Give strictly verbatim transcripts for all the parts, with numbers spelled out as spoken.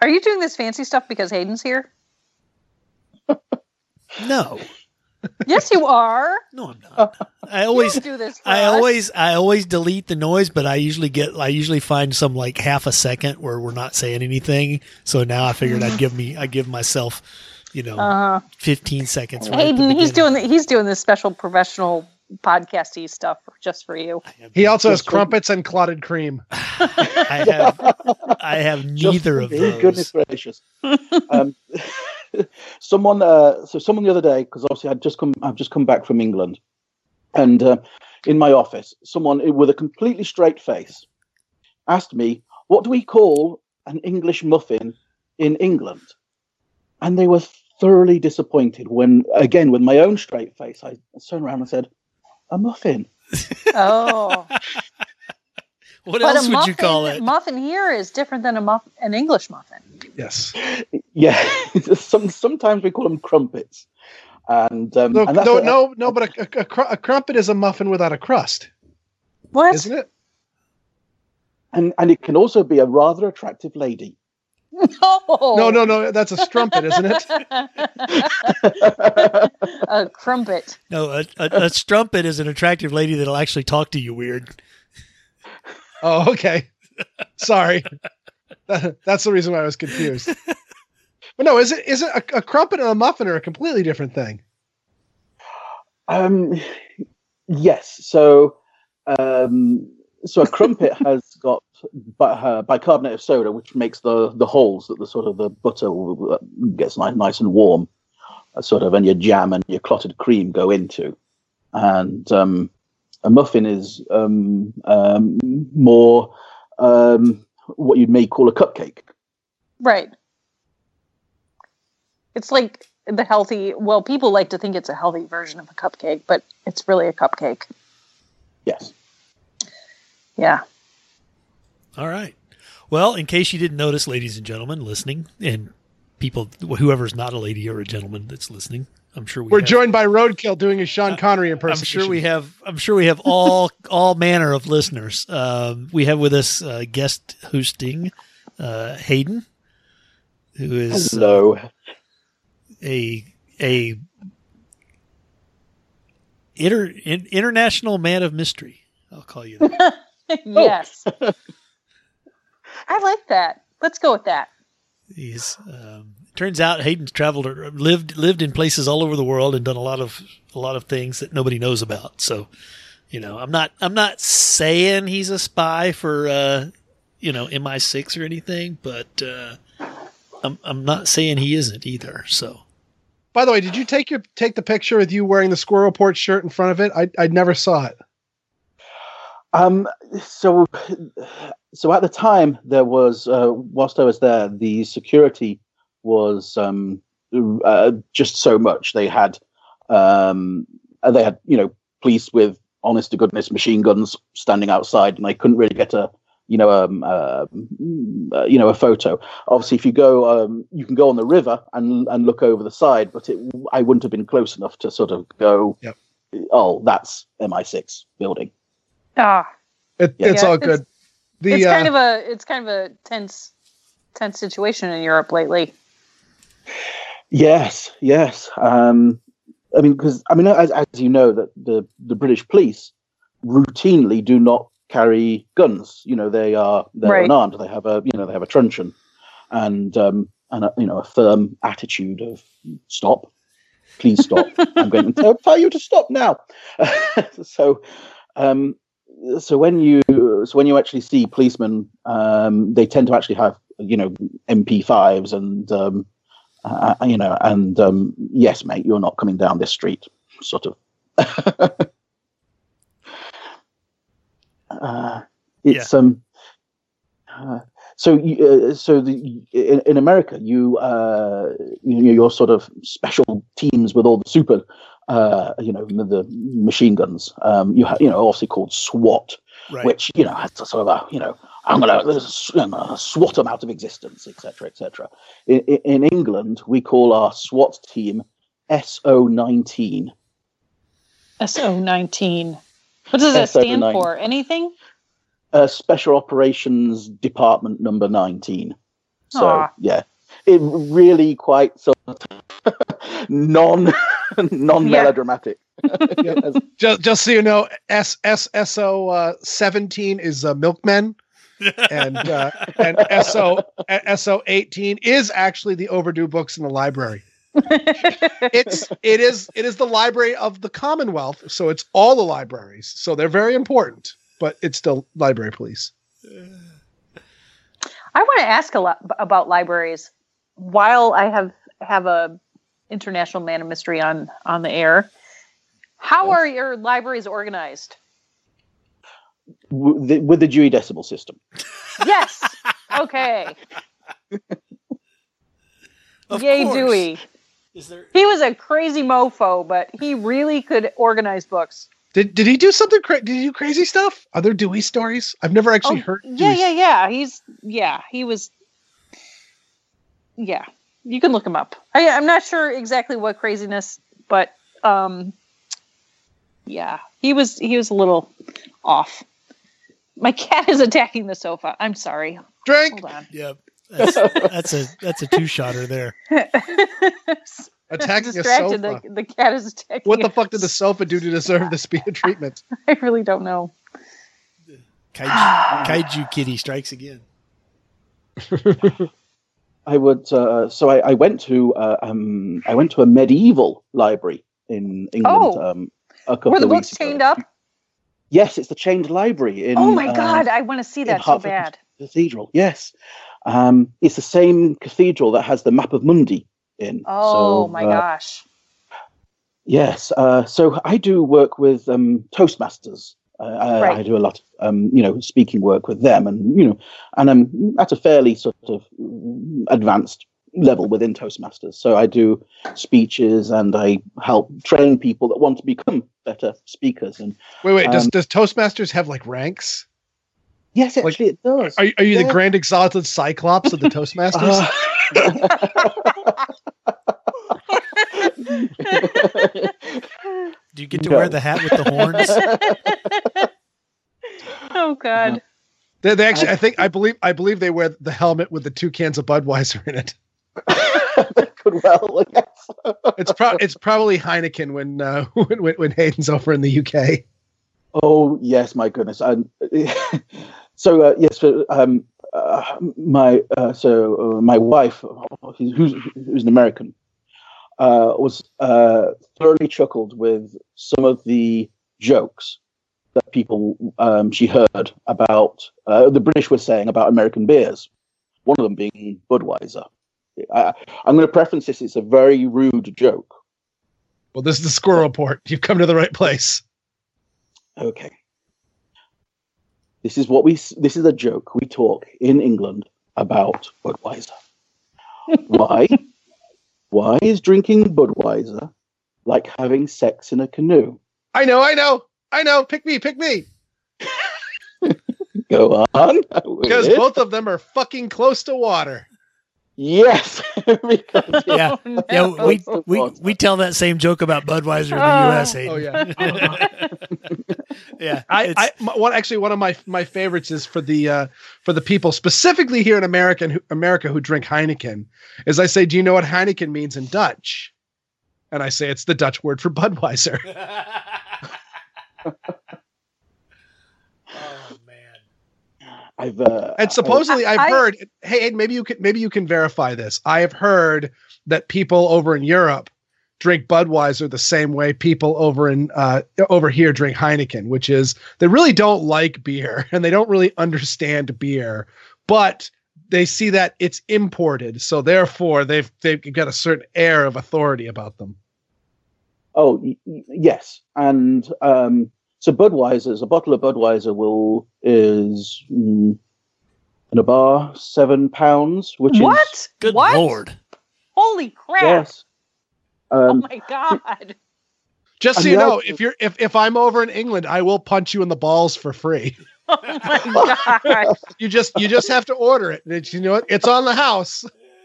you doing this fancy stuff because Hayden's here? No. Yes, you are. No, I'm not. I always do this. For I us. always I always delete the noise, but I usually get I usually find some like half a second where we're not saying anything. So now I figured I'd give me I give myself, you know, uh-huh. fifteen seconds. Right Hayden, he's doing the, he's doing this special professional podcasty stuff just for you. He also has crumpets and clotted cream. I have I have neither of those. Goodness gracious. um, someone, uh, so someone the other day, because obviously I'd just come, I've just come back from England, and uh, in my office, someone with a completely straight face asked me, "What do we call an English muffin in England?" And they were thoroughly disappointed when, again, with my own straight face, I turned around and said, "A muffin." Oh. What but else would muffin, you call it? Muffin here is different than a muff, an English muffin. Yes. Yeah. Some, sometimes we call them crumpets. And, um, no, and that's no, a, no, no, but a, a, a, cr- a crumpet is a muffin without a crust. What? Isn't it? And and it can also be a rather attractive lady. No. No, no, no. That's a strumpet, isn't it? A crumpet. No, a, a, a strumpet is an attractive lady that'll actually talk to you weird. Oh, okay. Sorry. That, that's the reason why I was confused. But no, is it is it a, a crumpet and a muffin are a completely different thing? Um, yes. So, um, so a crumpet has got bi- uh, bicarbonate of soda, which makes the the holes that the sort of the butter gets nice, nice and warm, uh, sort of, and your jam and your clotted cream go into. And um, a muffin is um, um, more um, what you may call a cupcake. Right. It's like the healthy, well, people like to think it's a healthy version of a cupcake, but it's really a cupcake. Yes. Yeah. All right. Well, in case you didn't notice, ladies and gentlemen listening, and people, whoever's not a lady or a gentleman that's listening, I'm sure we we're have, joined by Roadkill doing a Sean Connery I'm impersonation. sure we have. I'm sure we have all all manner of listeners. Um, we have with us uh, guest hosting uh, Hayden, who is Hello. Uh, a a inter, in, international man of mystery. I'll call you that. Yes. I like that. Let's go with that. He's um, turns out Hayden's traveled or lived lived in places all over the world and done a lot of a lot of things that nobody knows about. So, you know, I'm not I'm not saying he's a spy for uh, you know M I six or anything, but uh, I'm I'm not saying he isn't either. So, by the way, did you take your take the picture with you wearing the Squirrel Report shirt in front of it? I I never saw it. Um. So, so at the time there was, uh, whilst I was there, the security was um uh, just so much. They had, um, they had you know police with honest to goodness machine guns standing outside, and I couldn't really get a you know um uh, you know a photo. Obviously, if you go, um, you can go on the river and and look over the side, but it, I wouldn't have been close enough to sort of go. Yep. Oh, that's M I six building. Ah, it, yeah. it's yeah, all it's, good. The, it's uh, kind of a it's kind of a tense tense situation in Europe lately. Yes, yes. Um, I mean, because I mean, as, as you know, that the the British police routinely do not carry guns. You know, they are they're Right. unarmed. They have a you know they have a truncheon, and um, and a, you know a firm attitude of stop, please stop. I'm going to tell, tell you to stop now. so. Um, So when you so when you actually see policemen, um, they tend to actually have you know M P fives and um, uh, you know and um, yes, mate, you're not coming down this street, sort of. uh, it's yeah. um. Uh, so you, uh, so the in, in America, you uh, you know, your sort of special teams with all the super. Uh, you know, the, the machine guns, um, you have, you know, obviously called SWAT, right. Which, you know, has a sort of a, you know, I'm going to SWAT them out of existence, et cetera, et cetera. In, in England, we call our SWAT team S O nineteen. S O nineteen. What does that stand for? Anything? Uh, Special Operations Department Number nineteen. So Aw. yeah, it really quite sort of non non melodramatic. Just, just so you know, S S S O uh, seventeen is uh, Milkmen, and uh, and S O S O eighteen is actually the overdue books in the library. It's it is it is the library of the Commonwealth, so it's all the libraries. So they're very important, but it's still library police. I want to ask a lot about libraries. While I have have a International Man of Mystery on on the air, how Yes. are your libraries organized? With the, with the Dewey Decimal System. Yes. Okay. Of Yay, course. Dewey. Is there? He was a crazy mofo, but he really could organize books. Did did he do something? Cra- did he do crazy stuff? Are there Dewey stories? I've never actually Oh, heard. yeah, Dewey's- yeah, yeah. He's yeah, he was. Yeah, you can look him up. I, I'm not sure exactly what craziness, but um, yeah, he was he was a little off. My cat is attacking the sofa. I'm sorry. Drink. Hold on. Yeah, that's, that's a that's a two shotter there. Attacking a Distracted. sofa. The, the cat is attacking. What the it. fuck did the sofa do to deserve this speed of treatment? I really don't know. Kaiju, Kaiju Kitty strikes again. I would. Uh, so I, I went to uh, um, I went to a medieval library in England. Oh. Um, a couple Were the of books weeks ago. chained up? Yes, it's the chained library in. Oh my uh, god, I want to see in that so Hertford bad. Cathedral. Yes, um, it's the same cathedral that has the map of Mundi in. Oh So, my uh, gosh. Yes. Uh, so I do work with um, Toastmasters. Uh, I, Right. I do a lot of, um, you know, speaking work with them, and you know, and I'm at a fairly sort of advanced level within Toastmasters. So I do speeches and I help train people that want to become better speakers. And Wait, wait. Does Um, does Toastmasters have like ranks? yes, Like, actually, it does. Are, are you Yeah. the Grand Exalted Cyclops of the Toastmasters? Do you get to No. wear the hat with the horns? Oh god. they, they actually, I think, I believe, I believe they wear the helmet with the two cans of Budweiser in it. Could well, yes. It's pro- it's probably Heineken when, uh, when when when Hayden's over in the U K. Oh yes, my goodness. And so uh, yes, for, um, uh, my uh, so uh, my wife, who's who's an American, uh, was uh, thoroughly chuckled with some of the jokes that people um, she heard about uh, the British were saying about American beers. One of them being Budweiser. I, I'm going to preference this. It's a very rude joke. Well, this is the Squirrel Report. You've come to the right place. Okay. This is what we. This is a joke we talk in England about Budweiser. Why? Why is drinking Budweiser like having sex in a canoe? I know, I know, I know. Pick me, pick me. Go on. Because both of them are fucking close to water. Yes. Because Yeah, Oh, no. yeah. We we we tell that same joke about Budweiser in the U S. Hayden. Oh yeah. yeah. I, it's- I my- one actually one of my my favorites is for the uh, for the people specifically here in America who, America who drink Heineken. Is I say, do you know what Heineken means in Dutch? And I say it's the Dutch word for Budweiser. oh man. I've uh, And supposedly I- I've I- heard. Hey, Ed, maybe you can maybe you can verify this. I have heard that people over in Europe drink Budweiser the same way people over in uh, over here drink Heineken, which is they really don't like beer and they don't really understand beer, but they see that it's imported, so therefore they've they've got a certain air of authority about them. Oh y- y- yes, and um, so Budweiser's a bottle of Budweiser will is mm, in a bar seven pounds, which is What? Good what? lord. Holy crap. yes. Oh Um, my god. Just so And you the know, other- if you're if if I'm over in England, I will punch you in the balls for free. Oh my god. You just you just have to order it. It's, you know what? It's on the house.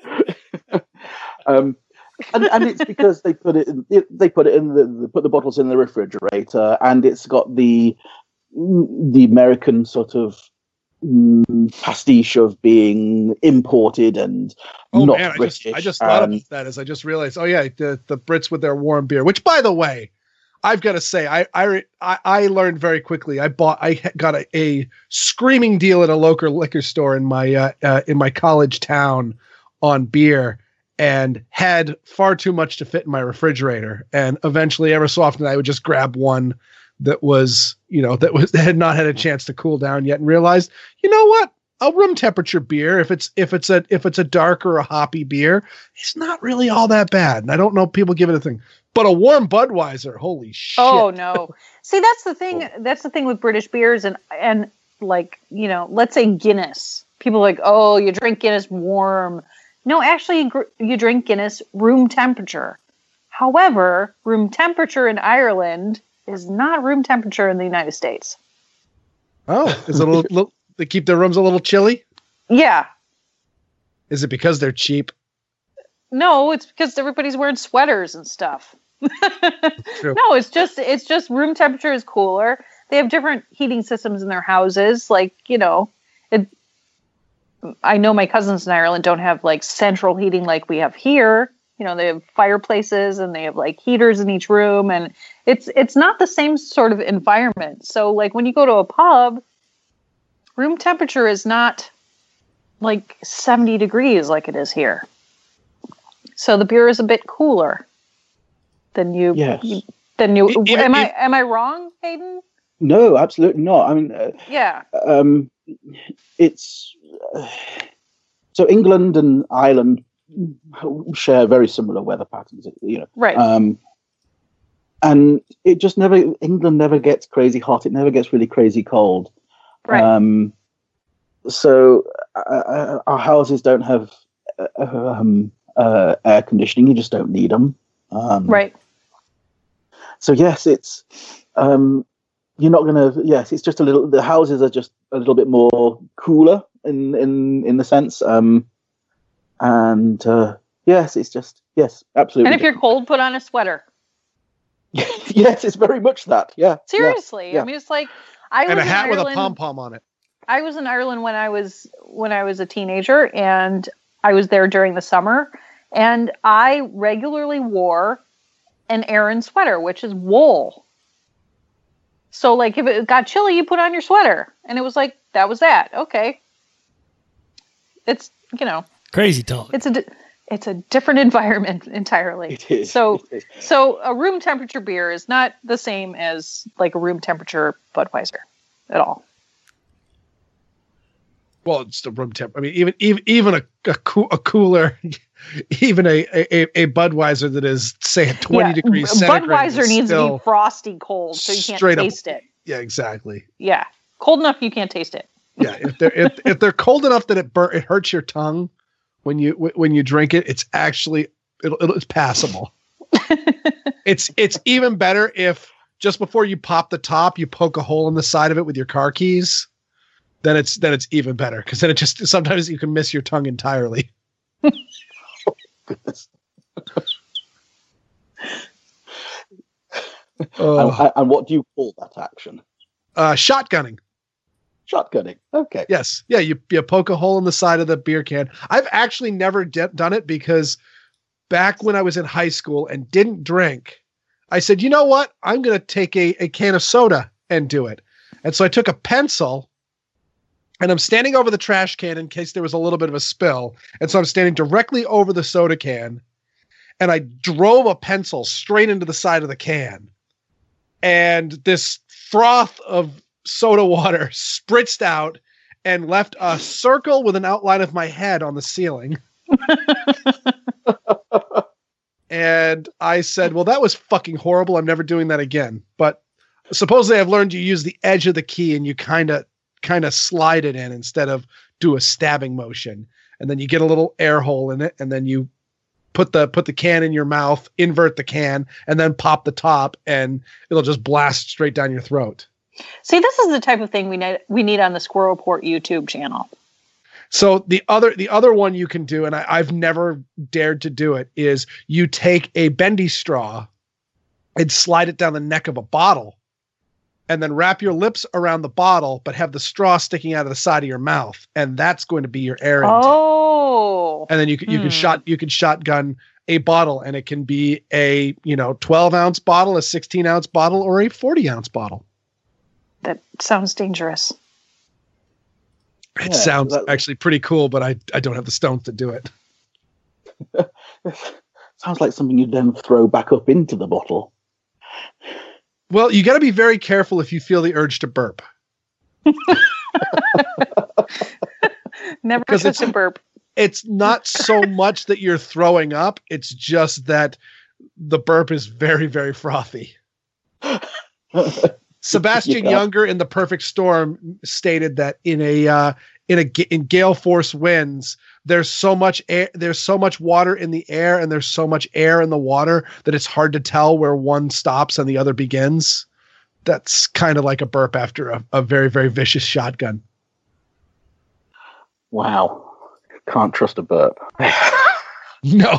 um, and, and it's because they put it, in, it they put it in the they put the bottles in the refrigerator, and it's got the the American sort of mm, pastiche of being imported and Oh not man, I British. just I just thought and- about that as I just realized. Oh yeah, the the Brits with their warm beer. Which, by the way, I've got to say, I I I I learned very quickly. I bought I got a, a screaming deal at a local liquor store in my uh, uh, in my college town on beer, and had far too much to fit in my refrigerator. And eventually, ever so often, I would just grab one that was, you know, that was that had not had a chance to cool down yet, and realized, you know what, a room temperature beer, if it's if it's a if it's a dark or a hoppy beer, it's not really all that bad. And I don't know if people give it a thing, but a warm Budweiser, holy shit! Oh no. See, that's the thing. That's the thing with British beers, and and like, you know, let's say Guinness. People are like, oh, you drink Guinness warm. No, actually, gr- you drink Guinness room temperature. However, room temperature in Ireland is not room temperature in the United States. Oh, is it a little, little? They keep their rooms a little chilly. Yeah. Is it because they're cheap? No, it's because everybody's wearing sweaters and stuff. True. No, it's just it's just room temperature is cooler. They have different heating systems in their houses. Like, you know, it, I know my cousins in Ireland don't have like central heating like we have here. You know, they have fireplaces and they have like heaters in each room, and it's it's not the same sort of environment. So like when you go to a pub, room temperature is not like seventy degrees like it is here. So the beer is a bit cooler than you. Yes. you than you. Even- am I even- am I wrong, Hayden? No, absolutely not. I mean, uh, Yeah. um, it's uh, so England and Ireland share very similar weather patterns. You know, Right. um, and it just never. England never gets crazy hot. It never gets really crazy cold. right. Um, so uh, our houses don't have uh, um, uh, air conditioning. You just don't need them. Um, right. So yes, it's um, you're not going to. Yes, it's just a little. The houses are just a little bit more cooler in in in the sense. Um, and uh, yes, it's just yes, absolutely. And if you're cold, put on a sweater. yes, it's very much that. Yeah. Seriously. yeah. I mean, it's like I was And a in hat with a Ireland- pom pom on it. I was in Ireland when I was when I was a teenager, and I was there during the summer, and I regularly wore an Aran sweater, which is wool. So like if it got chilly, you put on your sweater, and it was like that was that. Okay. It's, you know, Crazy talk. it's a di- it's a different environment entirely. It is. So It is. so a room temperature beer is not the same as like a room temperature Budweiser at all. Well, it's the room temp. I mean, even even even a a, coo- a cooler, even a, a a Budweiser that is say at twenty Yeah, degrees B- centigrade. Budweiser is needs to still- be frosty cold so you can't straight up- taste it. Yeah, exactly. Yeah, cold enough you can't taste it. Yeah, if they're if, if they're cold enough that it bur- it hurts your tongue when you w- when you drink it, it's actually it'll, it'll it's passable. it's it's even better if just before you pop the top, you poke a hole in the side of it with your car keys. Then it's then it's even better because then it just sometimes you can miss your tongue entirely. Goodness. Oh, And, and what do you call that action? uh, shotgunning. Shotgunning. Okay. Yes. Yeah. You, you poke a hole in the side of the beer can. I've actually never de- done it because back when I was in high school and didn't drink, I said, you know what? I'm going to take a, a can of soda and do it. And so I took a pencil and I'm standing over the trash can in case there was a little bit of a spill. And so I'm standing directly over the soda can and I drove a pencil straight into the side of the can. And this froth of soda water spritzed out and left a circle with an outline of my head on the ceiling. And I said, well, that was fucking horrible. I'm never doing that again. But supposedly I've learned you use the edge of the key and you kind of kind of slide it in instead of do a stabbing motion. And then you get a little air hole in it and then you put the put the can in your mouth, invert the can, and then pop the top and it'll just blast straight down your throat. See, this is the type of thing we need we need on the Squirrel Report YouTube channel. So the other the other one you can do, and I, I've never dared to do it, is you take a bendy straw and slide it down the neck of a bottle and then wrap your lips around the bottle, but have the straw sticking out of the side of your mouth, and that's going to be your air intake. Oh, And then you can you Hmm. can shot you can shotgun a bottle, and it can be a you know twelve ounce bottle, a sixteen ounce bottle, or a forty ounce bottle. that sounds dangerous. It Yeah, sounds that- actually pretty cool, but I I don't have the stones to do it. Sounds like something you'd then throw back up into the bottle. Well, you got to be very careful if you feel the urge to burp. Never 'Cause touch it's- a burp. It's not so much that you're throwing up; it's just that the burp is very very frothy. Sebastian Yeah. Younger in The Perfect Storm stated that in a uh, in a ga- in gale force winds, there's so much air, there's so much water in the air, and there's so much air in the water that it's hard to tell where one stops and the other begins. That's kind of like a burp after a, a very very vicious shotgun. Wow. Can't trust a burp. No.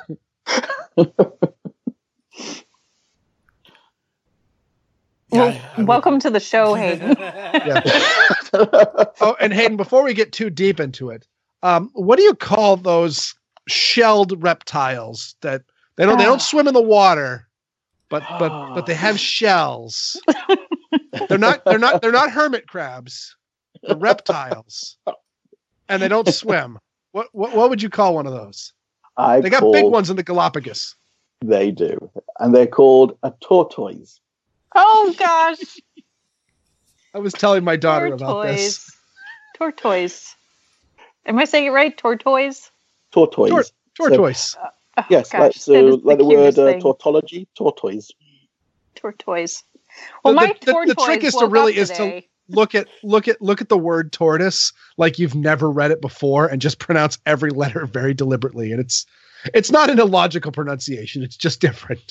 Well, I- I would- welcome to the show, Hayden. Yeah. Oh, and Hayden, before we get too deep into it, um, what do you call those shelled reptiles that they don't they Ah. don't swim in the water, but but but they have shells. They're not they're not they're not hermit crabs. They're reptiles, and they don't swim. What what what would you call one of those? I They got call, big ones in the Galapagos. They do. And they're called a tortoise. Oh gosh, I was telling my daughter about this. tortoise. Tortoise. Am I saying it right? Tortoise. Tortoise. Tor- tortoise. Oh, Yes, gosh, like, that so, is like the word cutest uh, thing. tautology, tortoise. Tortoise. Well, The- my the- the- the tortoise trick is to woke really up is to- today. Look at look at look at the word tortoise like you've never read it before, and just pronounce every letter very deliberately. And it's it's not an illogical pronunciation; it's just different.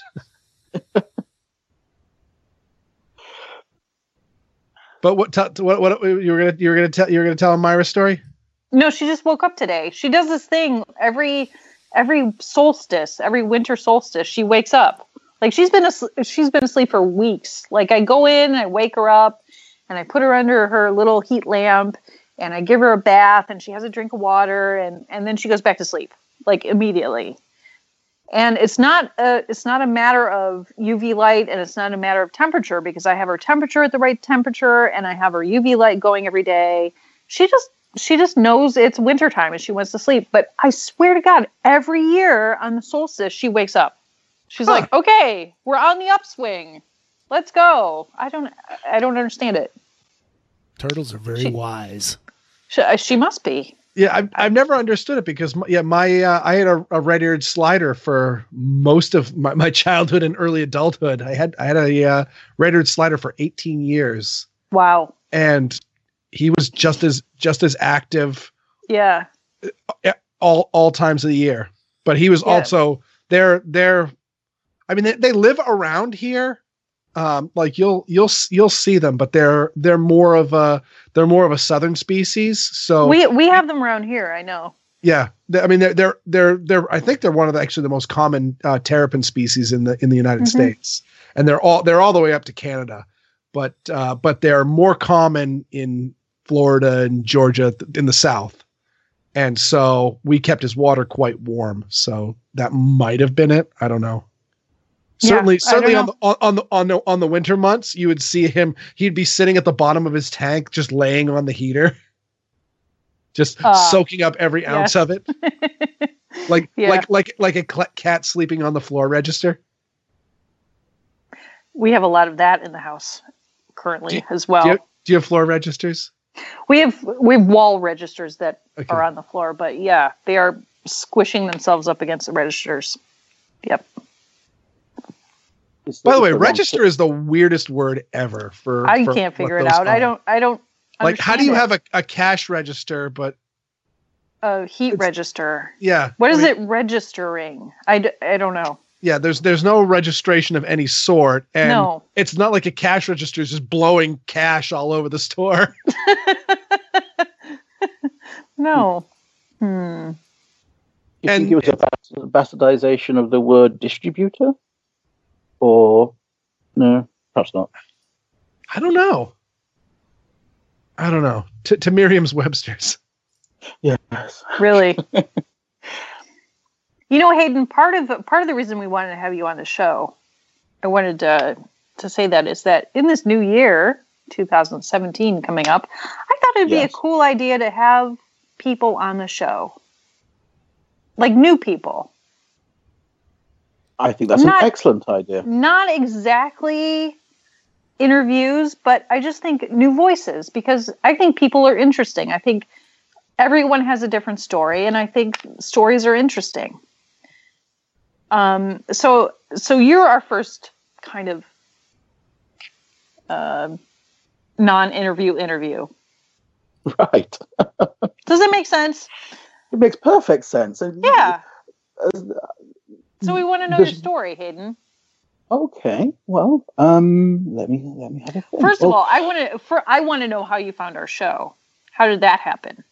But what t- what what you were gonna you were gonna tell you were gonna tell Myra's story? No, she just woke up today. She does this thing every every solstice, every winter solstice. She wakes up like she's been asleep, she's been asleep for weeks. Like I go in, I wake her up, and I put her under her little heat lamp, and I give her a bath, and she has a drink of water, and and then she goes back to sleep like immediately. And it's not a it's not a matter of U V light, and it's not a matter of temperature, because I have her temperature at the right temperature, and I have her U V light going every day. She just she just knows it's wintertime and she wants to sleep. But I swear to God, every year on the solstice, she wakes up. She's Huh. like, okay, we're on the upswing. Let's go. I don't I don't understand it. Turtles are very She- wise. She, she must be. Yeah, I've I've never understood it because my, yeah, my uh, I had a, a red-eared slider for most of my, my childhood and early adulthood. I had I had a uh, red-eared slider for eighteen years, Wow. and he was just as just as active Yeah. all all times of the year. But he was Yeah. also they're they're I mean they, they live around here. Um, like you'll you'll you'll see them, but they're they're more of a they're more of a southern species. So We we have them around here, I know. yeah, they- I mean they're they're they're they're I think they're one of the actually the most common uh, terrapin species in the in the United Mhm. States, and they're all they're all the way up to Canada, but uh, but they're more common in Florida and Georgia th- in the South, and so we kept his water quite warm. So that might have been it. I don't know. Yeah, Certainly, I certainly on don't the on, on the on the on the winter months, you would see him. He'd be sitting at the bottom of his tank, just laying on the heater, just Ah, soaking up every ounce yes. of it, like Yeah. like like like a cl- cat sleeping on the floor register. We have a lot of that in the house currently Do- as well. Do you, do you have floor registers? We have we have wall registers that Okay. are on the floor, but yeah, they are squishing themselves up against the registers. Yep. It's- By the it's way, wrong register is the weirdest word ever for. I for can't what figure it those out. I are. don't I don't like. How do you understand have a, a cash register? But a heat it's- register? yeah, What I is mean, it registering? I, d- I don't know. Yeah, there's there's no registration of any sort, and No. it's not like a cash register is just blowing cash all over the store. No. Hmm. You And- think it was a bas- bastardization of the word distributor? Or no, perhaps not. I don't know. I don't know. To, to Merriam-Webster's. Yes. Really. You know, Hayden, part of part of the reason we wanted to have you on the show, I wanted to to say that is that in this new year, two thousand seventeen coming up, I thought it'd Yes. be a cool idea to have people on the show. Like new people. I think that's Not- an excellent idea. Not exactly interviews, but I just think new voices, because I think people are interesting. I think everyone has a different story, and I think stories are interesting. Um, so, so you're our first kind of uh, non-interview interview. Right. Does that make sense? It makes perfect sense. And Yeah. uh, So we want to know Does- your story, Hayden. Okay. Well, um, let me let me have a think. First of Well, all, I want to for I want to know how you found our show. How did that happen?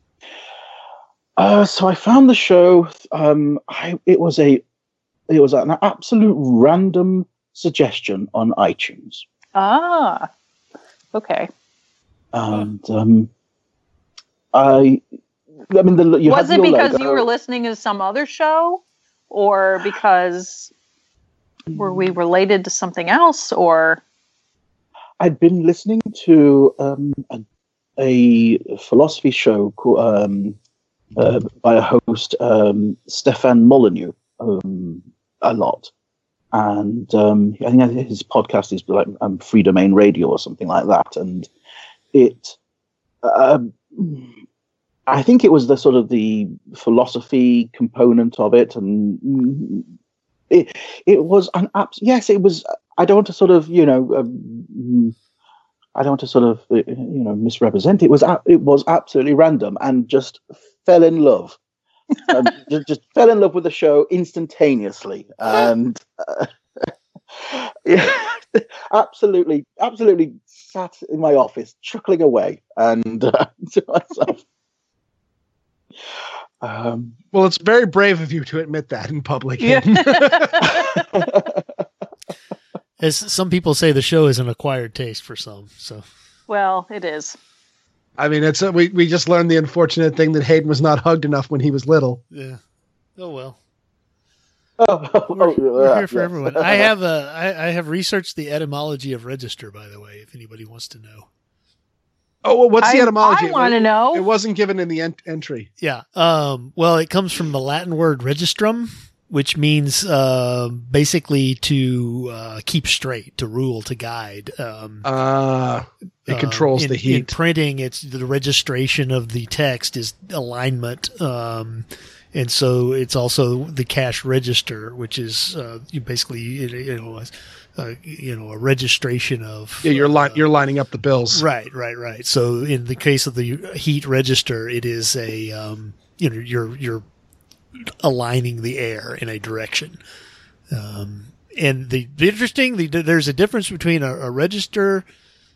Uh, so I found the show. Um, I, it was a, it was an absolute random suggestion on iTunes, Ah, okay. and um, I, I mean, the, you Was had it your because logo. you were listening to some other show, or because were we related to something else, or I'd been listening to um, a, a philosophy show called, um, uh, by a host, um, Stefan Molyneux, um, a lot. And um, I think his podcast is like um, Free Domain Radio or something like that. And it, uh, I think it was the sort of the philosophy component of it. And it, it was an abs- yes, it was. I don't want to sort of, you know, um, I don't want to sort of, uh, you know, misrepresent. It was, a- it was absolutely random, and just fell in love. um, just, just fell in love with the show instantaneously, and uh, yeah, absolutely, absolutely sat in my office chuckling away and uh, to myself. Um, Well, it's very brave of you to admit that in public. Yeah. As some people say, the show is an acquired taste for some. So well, it is. I mean, it's a, we we just learned the unfortunate thing that Hayden was not hugged enough when he was little. yeah. Oh well. oh, We're, oh, we're yeah, here for yes. everyone. I have a. I, I have researched the etymology of register, by the way, if anybody wants to know. Oh, well, what's the I- etymology? I wanna It- know. It wasn't given in the en- entry. Yeah. Um, well, it comes from the Latin word registrum, which means uh, basically to uh, keep straight, to rule, to guide. Um, Uh, it controls um, in, the heat. In printing, it's the registration of the text is alignment. Um, and so it's also the cash register, which is uh, you basically, you know, uh, you know, a registration of. yeah, you're li- uh, you're lining up the bills. Right, right, right. So in the case of the heat register, it is a, um, you know, you're, you're aligning the air in a direction. Um, and the, the interesting, the, there's a difference between a, a register,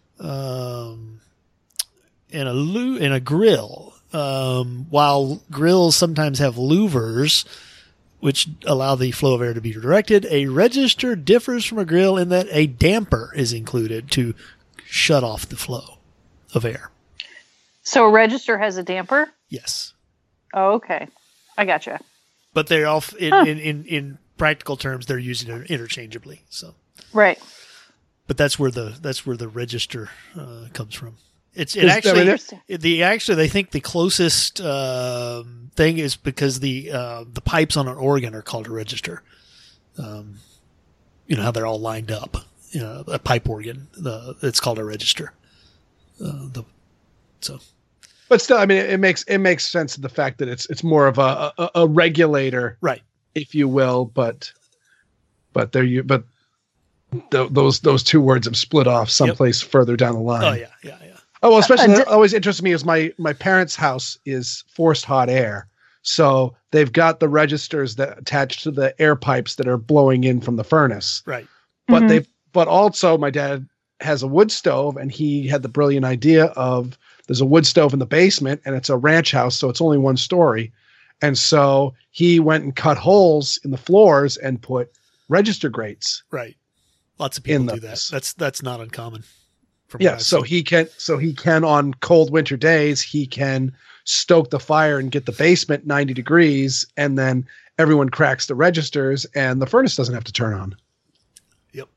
um, and a loo, and a grill. Um, while grills sometimes have louvers, which allow the flow of air to be directed, a register differs from a grill in that a damper is included to shut off the flow of air. So a register has a damper? Yes. Oh, okay. I gotcha. But they're all, in, Huh. in, in, in practical terms, they're used inter- interchangeably. So, Right. but that's where the, that's where the register, uh, comes from. It's, it Is- I actually, mean, Interesting. it- the, actually, they think the closest, um, thing is because the, uh, the pipes on an organ are called a register. Um, you know how they're all lined up. You know, a pipe organ, the, it's called a register. Uh, the, so. But still, I mean, it, it makes it makes sense of the fact that it's it's more of a a, a regulator, Right. if you will. But but there you but th- those those two words have split off someplace further down the line. Oh yeah, yeah, yeah. Oh well, especially Uh, that always interests me is my my parents' house is forced hot air, so they've got the registers that attach to the air pipes that are blowing in from the furnace. Right. But Mhm. they've but also my dad has a wood stove, and he had the brilliant idea of there's a wood stove in the basement, and it's a ranch house, so it's only one story, and so he went and cut holes in the floors and put register grates. Right. Lots of In people do that. those. That's that's not uncommon. From Yeah, what I've so seen. he can so he can on cold winter days he can stoke the fire and get the basement ninety degrees, and then everyone cracks the registers and the furnace doesn't have to turn on. Yep.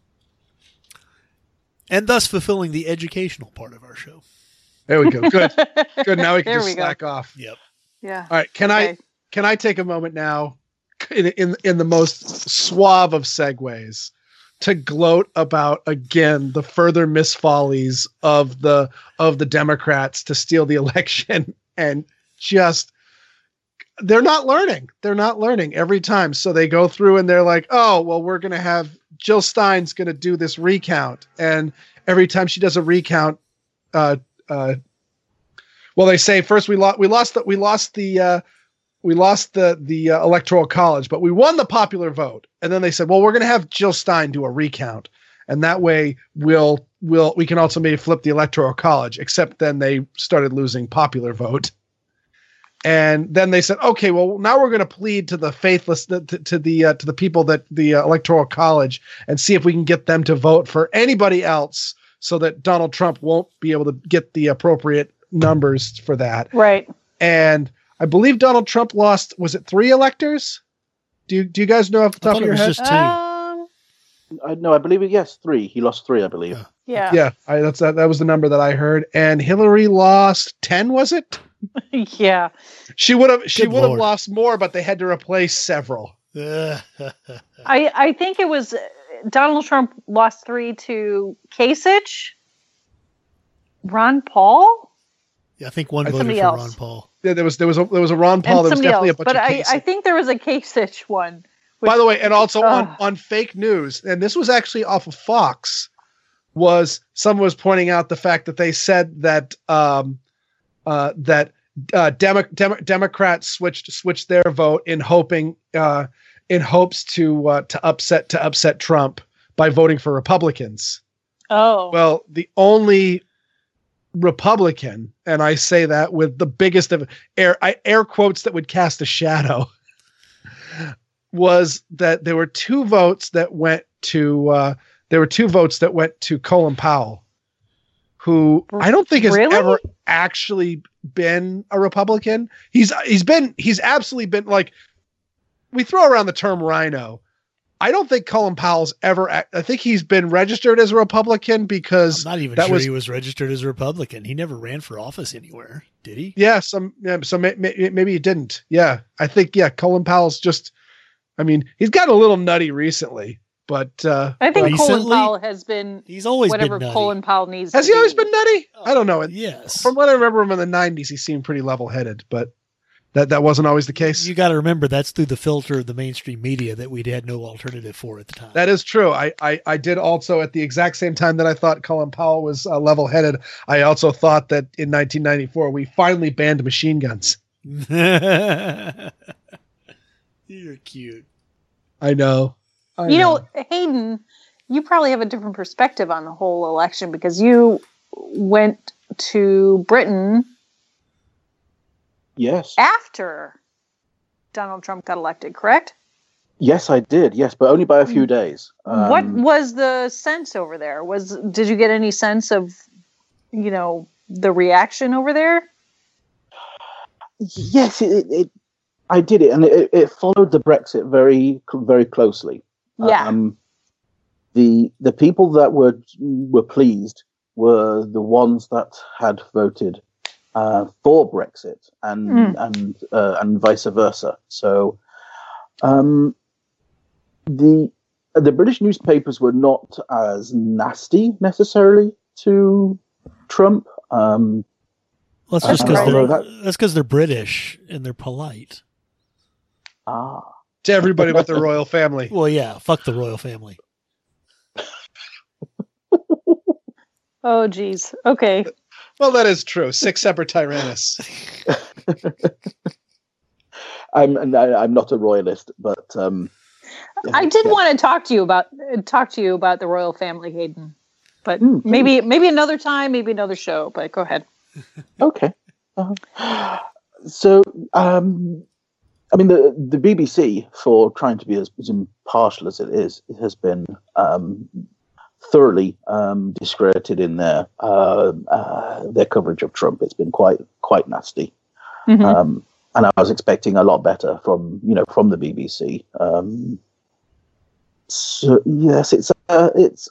And thus fulfilling the educational part of our show. There we go. Good. Good. Now we can There just we go. slack off. Yep. Yeah. All right. Can Okay. I can I take a moment now in in in the most suave of segues to gloat about again the further misfollies of the of the Democrats to steal the election, and just they're not learning. They're not learning every time. So they go through and they're like, oh, well, we're going to have Jill Stein's going to do this recount. And every time she does a recount, uh, uh, well, they say first we lost, we lost the, we lost the, uh, we lost the, the uh, electoral college, but we won the popular vote. And then they said, well, we're going to have Jill Stein do a recount. And that way we'll, we'll, we can also maybe flip the electoral college, except then they started losing popular vote. And then they said, okay, well, now we're going to plead to the faithless, to, to the uh, to the people that the uh, electoral college, and see if we can get them to vote for anybody else, so that Donald Trump won't be able to get the appropriate numbers for that. Right. And I believe Donald Trump lost. Was it three electors? Do you, do you guys know off the I top thought of it your was head? just two. Um, I, no, I believe it. Yes, three. He lost three, I believe. Yeah. yeah. Yeah, I, that's that. That was the number that I heard. And Hillary lost ten. Was it? Yeah. She would have. She Good would have Lord. lost more, but they had to replace several. I, I think it was uh, Donald Trump lost three to Kasich, Ron Paul, Yeah, I think one I- voted for somebody Ron else. Paul. Yeah, there was there was a there was a Ron Paul. and There was somebody definitely else. a bunch But of I, Kasich. I think there was a Kasich one. By the way, and also on, Ugh. on fake news, and this was actually off of Fox, was someone was pointing out the fact that they said that um, uh, that uh, Demo- Demo- Democrats switched switched their vote in hoping uh, in hopes to uh, to upset to upset Trump by voting for Republicans. Oh. Well, the only Republican, and I say that with the biggest of air I, air quotes that would cast a shadow, was that there were two votes that went to uh, there were two votes that went to Colin Powell, who I don't think has Really? ever actually been a Republican. He's he's been he's absolutely been, like, we throw around the term rhino. I don't think Colin Powell's ever. act- I think he's been registered as a Republican because I'm not even that sure was- he was registered as a Republican. He never ran for office anywhere, did he? Yeah, some yeah, so may, may, maybe he didn't. Yeah, I think yeah, Colin Powell's just. I mean, he's gotten a little nutty recently, but uh, I think Colin Recently? Powell has been He's always whatever been nutty. Colin Powell needs. has to he always be. been nutty? I don't know. Yes. From what I remember him in the nineties, he seemed pretty level-headed, but that that wasn't always the case. You got to remember that's through the filter of the mainstream media that we'd had no alternative for at the time. That is true. I, I I did also, at the exact same time that I thought Colin Powell was uh, level-headed, I also thought that in nineteen ninety-four we finally banned machine guns. You're cute. I know. I You know, Hayden, you probably have a different perspective on the whole election because you went to Britain Yes. after Donald Trump got elected, correct? Yes, I did. Yes, but only by a few days. what Um, was the sense over there? Was did you get any sense of, you know, the reaction over there? Yes, it, it, it I did it, and it, it followed the Brexit very, very closely. Yeah. Um, the the people that were were pleased were the ones that had voted uh, for Brexit, and Mm. and uh, and vice versa. So, um, the the British newspapers were not as nasty necessarily to Trump. Um, Well, that's I just don't because know, they're that- that's because they're British and they're polite. ah, to everybody but the royal family. Well, yeah, fuck the royal family. Oh, geez. Okay. Well, that is true. Six separate Tyrannus. I'm I, I'm not a royalist, but um, I did yeah. want to talk to you about talk to you about the royal family, Hayden. But Mm, maybe maybe another time, maybe another show. But go ahead. Okay. Uh, so, um, I mean, the the B B C, for trying to be as, as impartial as it is, it has been um, thoroughly um, discredited in their uh, uh, their coverage of Trump. It's been quite quite nasty, Mm-hmm. um, and I was expecting a lot better from you know from the B B C. Um, so yes, it's uh, it's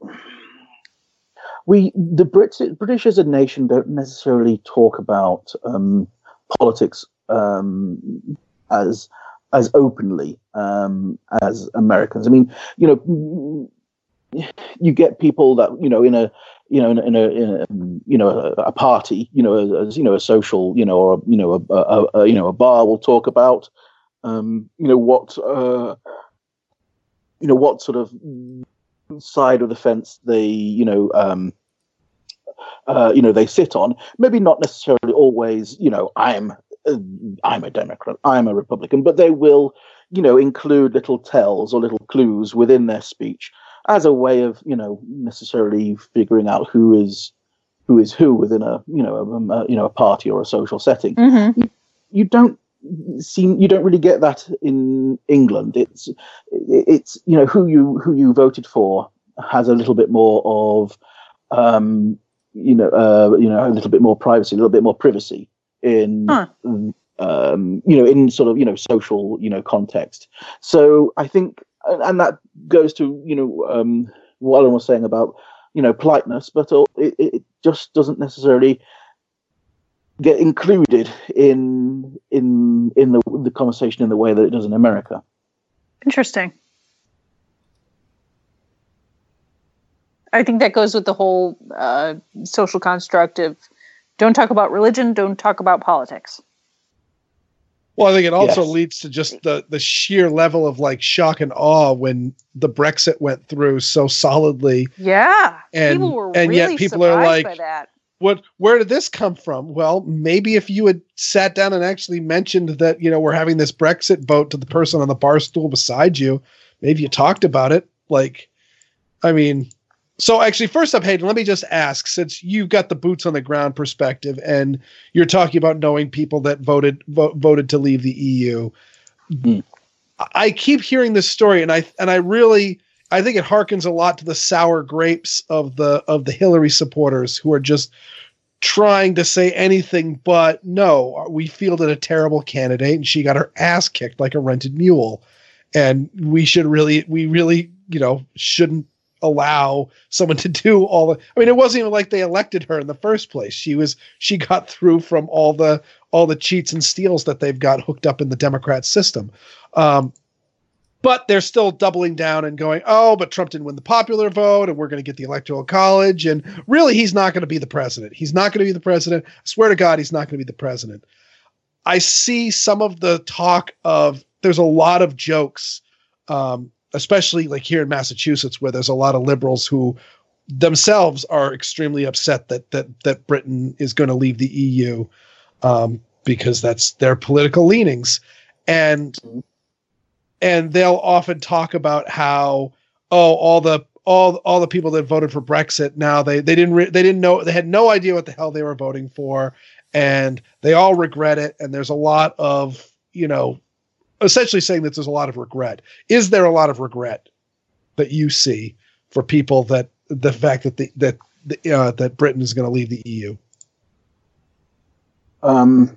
we the Brits British as a nation don't necessarily talk about um, politics um, as as openly um, as Americans. I mean, you know. You get people that you know in a you know in a, in a, in a you know a, a party you know as you know a social you know or you know a, a, a you know a bar will talk about um, you know what uh, you know what sort of side of the fence they you know um, uh, you know they sit on. Maybe not necessarily always you know I'm uh, I'm a Democrat, I'm a Republican, but they will you know include little tells or little clues within their speech as a way of, you know, necessarily figuring out who is who is who within a, you know, a, a you know, a party or a social setting. Mm-hmm. You, you don't seem you don't really get that in England. It's it's you know who you who you voted for has a little bit more of, um, you know, uh, you know, a little bit more privacy, a little bit more privacy in. Huh. Um, you know, in sort of you know social you know context. So I think. And that goes to, you know, um, what Alan was saying about, you know, politeness, but it, it just doesn't necessarily get included in in in the the conversation in the way that it does in America. Interesting. I think that goes with the whole uh, social construct of don't talk about religion, don't talk about politics. Well, I think it also Yes. leads to just the, the sheer level of like shock and awe when the Brexit went through so solidly. Yeah. And- people were and yet really people are surprised like- by that. What, where did this come from? Well, maybe if you had sat down and actually mentioned that, you know, we're having this Brexit vote to the person on the bar stool beside you, maybe you talked about it. Like, I mean, so actually, first up, Hayden, let me just ask, since you've got the boots on the ground perspective and you're talking about knowing people that voted vo- voted to leave the E U, Mm. I keep hearing this story, and I and I really I think it harkens a lot to the sour grapes of the of the Hillary supporters who are just trying to say anything but no. We fielded a terrible candidate, and she got her ass kicked like a rented mule, and we should really we really you know shouldn't allow someone to do all the I mean it wasn't even like they elected her in the first place. She was she got through from all the all the cheats and steals that they've got hooked up in the Democrat system. Um, but they're still doubling down and going, oh, but Trump didn't win the popular vote and we're going to get the electoral college. And really, he's not going to be the president. He's not going to be the president. I swear to God, he's not going to be the president. I see some of the talk of there's a lot of jokes, um, especially like here in Massachusetts, where there's a lot of liberals who themselves are extremely upset that that that Britain is going to leave the E U um, because that's their political leanings, and and they'll often talk about how oh all the all all the people that voted for Brexit now they they didn't re- they didn't know they had no idea what the hell they were voting for, and they all regret it, and there's a lot of you know. essentially saying that there's a lot of regret. Is there a lot of regret that you see for people that the fact that the, that the, uh, that Britain is going to leave the E U? Um,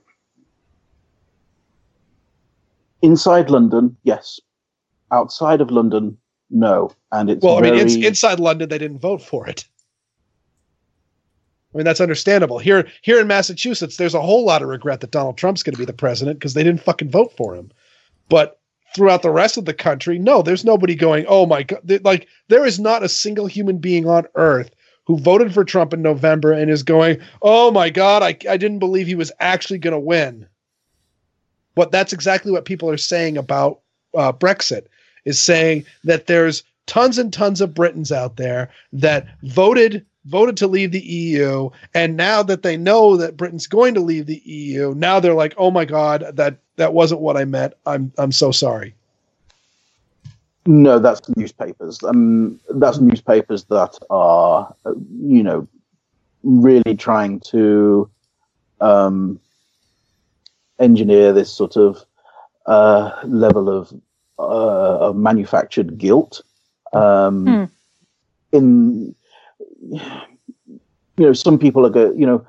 inside London, yes. Outside of London, no. And it's Well, I mean, very... it's, inside London, they didn't vote for it. I mean, that's understandable. Here, here in Massachusetts, there's a whole lot of regret that Donald Trump's going to be the president because they didn't fucking vote for him. But throughout the rest of the country, no, there's nobody going, oh my God. Like, there is not a single human being on earth who voted for Trump in November and is going, oh my God, I, I didn't believe he was actually going to win. But that's exactly what people are saying about uh, Brexit, is saying that there's tons and tons of Britons out there that voted voted to leave the E U, and now that they know that Britain's going to leave the E U, now they're like, oh my God, that that wasn't what I meant. I'm I'm so sorry. No, that's newspapers. Um, that's newspapers that are, uh, you know, really trying to um, engineer this sort of uh, level of, uh, of manufactured guilt. Um, Hmm. in you know, some people are go, you know,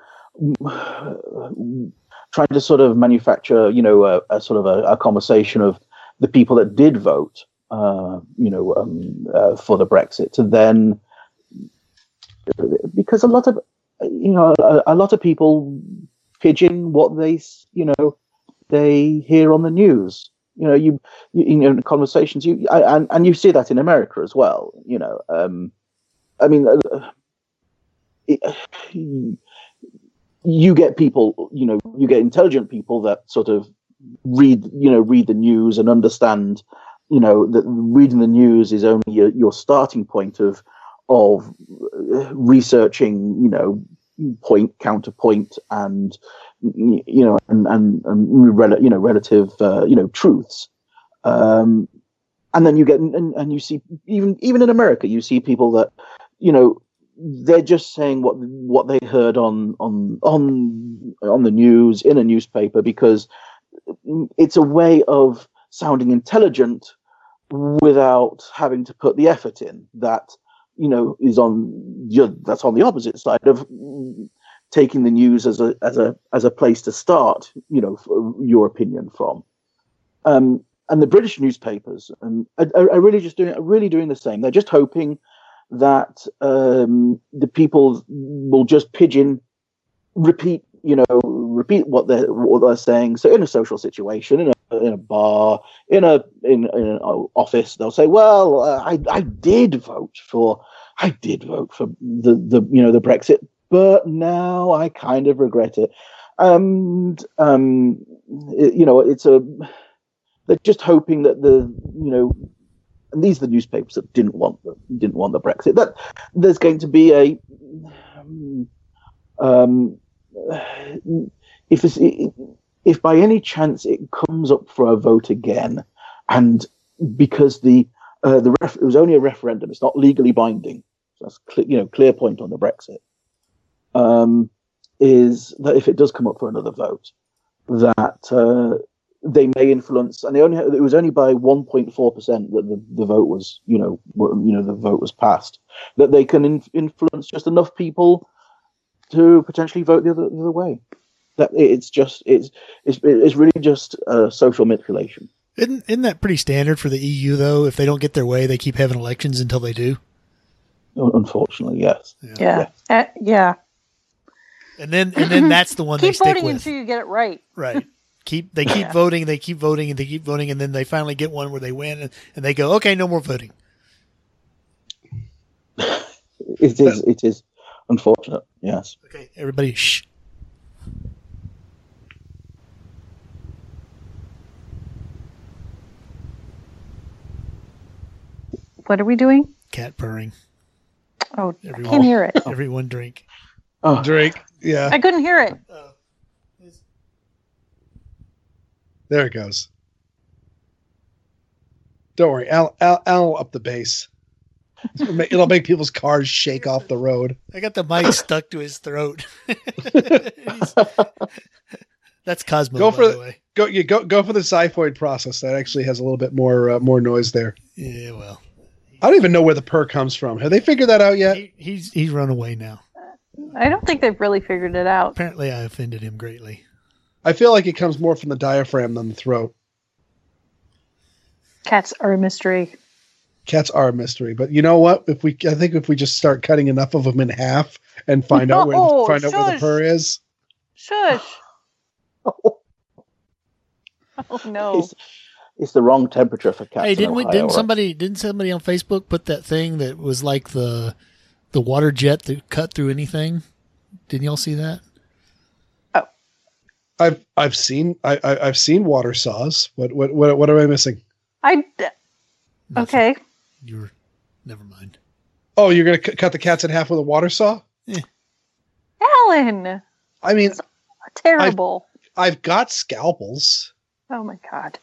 trying to sort of manufacture, you know, a, a sort of a, a conversation of the people that did vote, uh, you know, um, uh, for the Brexit, to then, because a lot of, you know, a, a lot of people pigeon what they, you know, they hear on the news. You know, you, you, you know, in conversations, you, and, and you see that in America as well, you know, um, I mean, uh, it, you get people, you know, you get intelligent people that sort of read, you know, read the news and understand, you know, that reading the news is only your, your starting point of, of researching, you know, point, counterpoint, and, you know, and, and, and rel- you know, relative, uh, you know, truths. Um, and then you get, and, and you see, even, even in America, you see people that, you know, they're just saying what, what they heard on, on, on, on the news, in a newspaper, because it's a way of sounding intelligent without having to put the effort in. That, you know, is on, that's on the opposite side of taking the news as a as a as a place to start, you know, your opinion from. Um, and the British newspapers and are, are really just doing are really doing the same. They're just hoping that um, the people will just pigeon, repeat, you know, repeat what they're what they're saying. So in a social situation, in a in a bar, in a in, in an office, they'll say, "Well, uh, I I did vote for I did vote for the the you know the Brexit, but now I kind of regret it." And um, it, you know, it's a they're just hoping that the you know. And these are the newspapers that didn't want the didn't want the Brexit. That there's going to be a um, if it's, if by any chance it comes up for a vote again, and because the uh, the ref, it was only a referendum, it's not legally binding. So that's clear, you know, clear point on the Brexit. Um, is that if it does come up for another vote, that uh, they may influence, and they only it was only by one point four percent that the, the vote was, you know, you know, the vote was passed, that they can in, influence just enough people to potentially vote the other, the other way. That it's just it's it's it's really just uh, social manipulation. Isn't isn't that pretty standard for the E U though? If they don't get their way, they keep having elections until they do. Unfortunately, yes. Yeah, yeah. Uh, yeah. And then and then that's the one keep they stick voting with. until you get it right. Right. Keep they keep Yeah. voting, they keep voting, and they keep voting, and then they finally get one where they win, and, and they go, okay, no more voting. It is. It is unfortunate. Yes. Okay, everybody, shh. What are we doing? Cat purring. Oh, Everyone, I can't hear it. Everyone drink. Oh, Drake. Yeah. I couldn't hear it. Uh, There it goes. Don't worry. Al, Al, Al will up the bass. It'll make, it'll make people's cars shake off the road. I got the mic stuck to his throat. That's Cosmo, Go by for the the- way. Go, you go, go for the xiphoid process. That actually has a little bit more, uh, more noise there. Yeah, well, I don't even know where the purr comes from. Have they figured that out yet? he, he's he's run away now. I don't think they've really figured it out. Apparently, I offended him greatly. I feel like it comes more from the diaphragm than the throat. Cats are a mystery. Cats are a mystery, but you know what? If we, I think if we just start cutting enough of them in half and find out where, No, the, find out where the shush. purr is. Shush. Oh no. it's, it's the wrong temperature for cats. Hey, in didn't we? Ohio, Didn't right? somebody? Didn't somebody on Facebook put that thing that was like the the water jet that cut through anything? Didn't y'all see that? I've I've seen I, I I've seen water saws. What what what what am I missing? I. Nothing. Okay. You're. Never mind. Oh, you're gonna c- cut the cats in half with a water saw? Alan. I mean, Terrible. I've got scalpels Oh my god.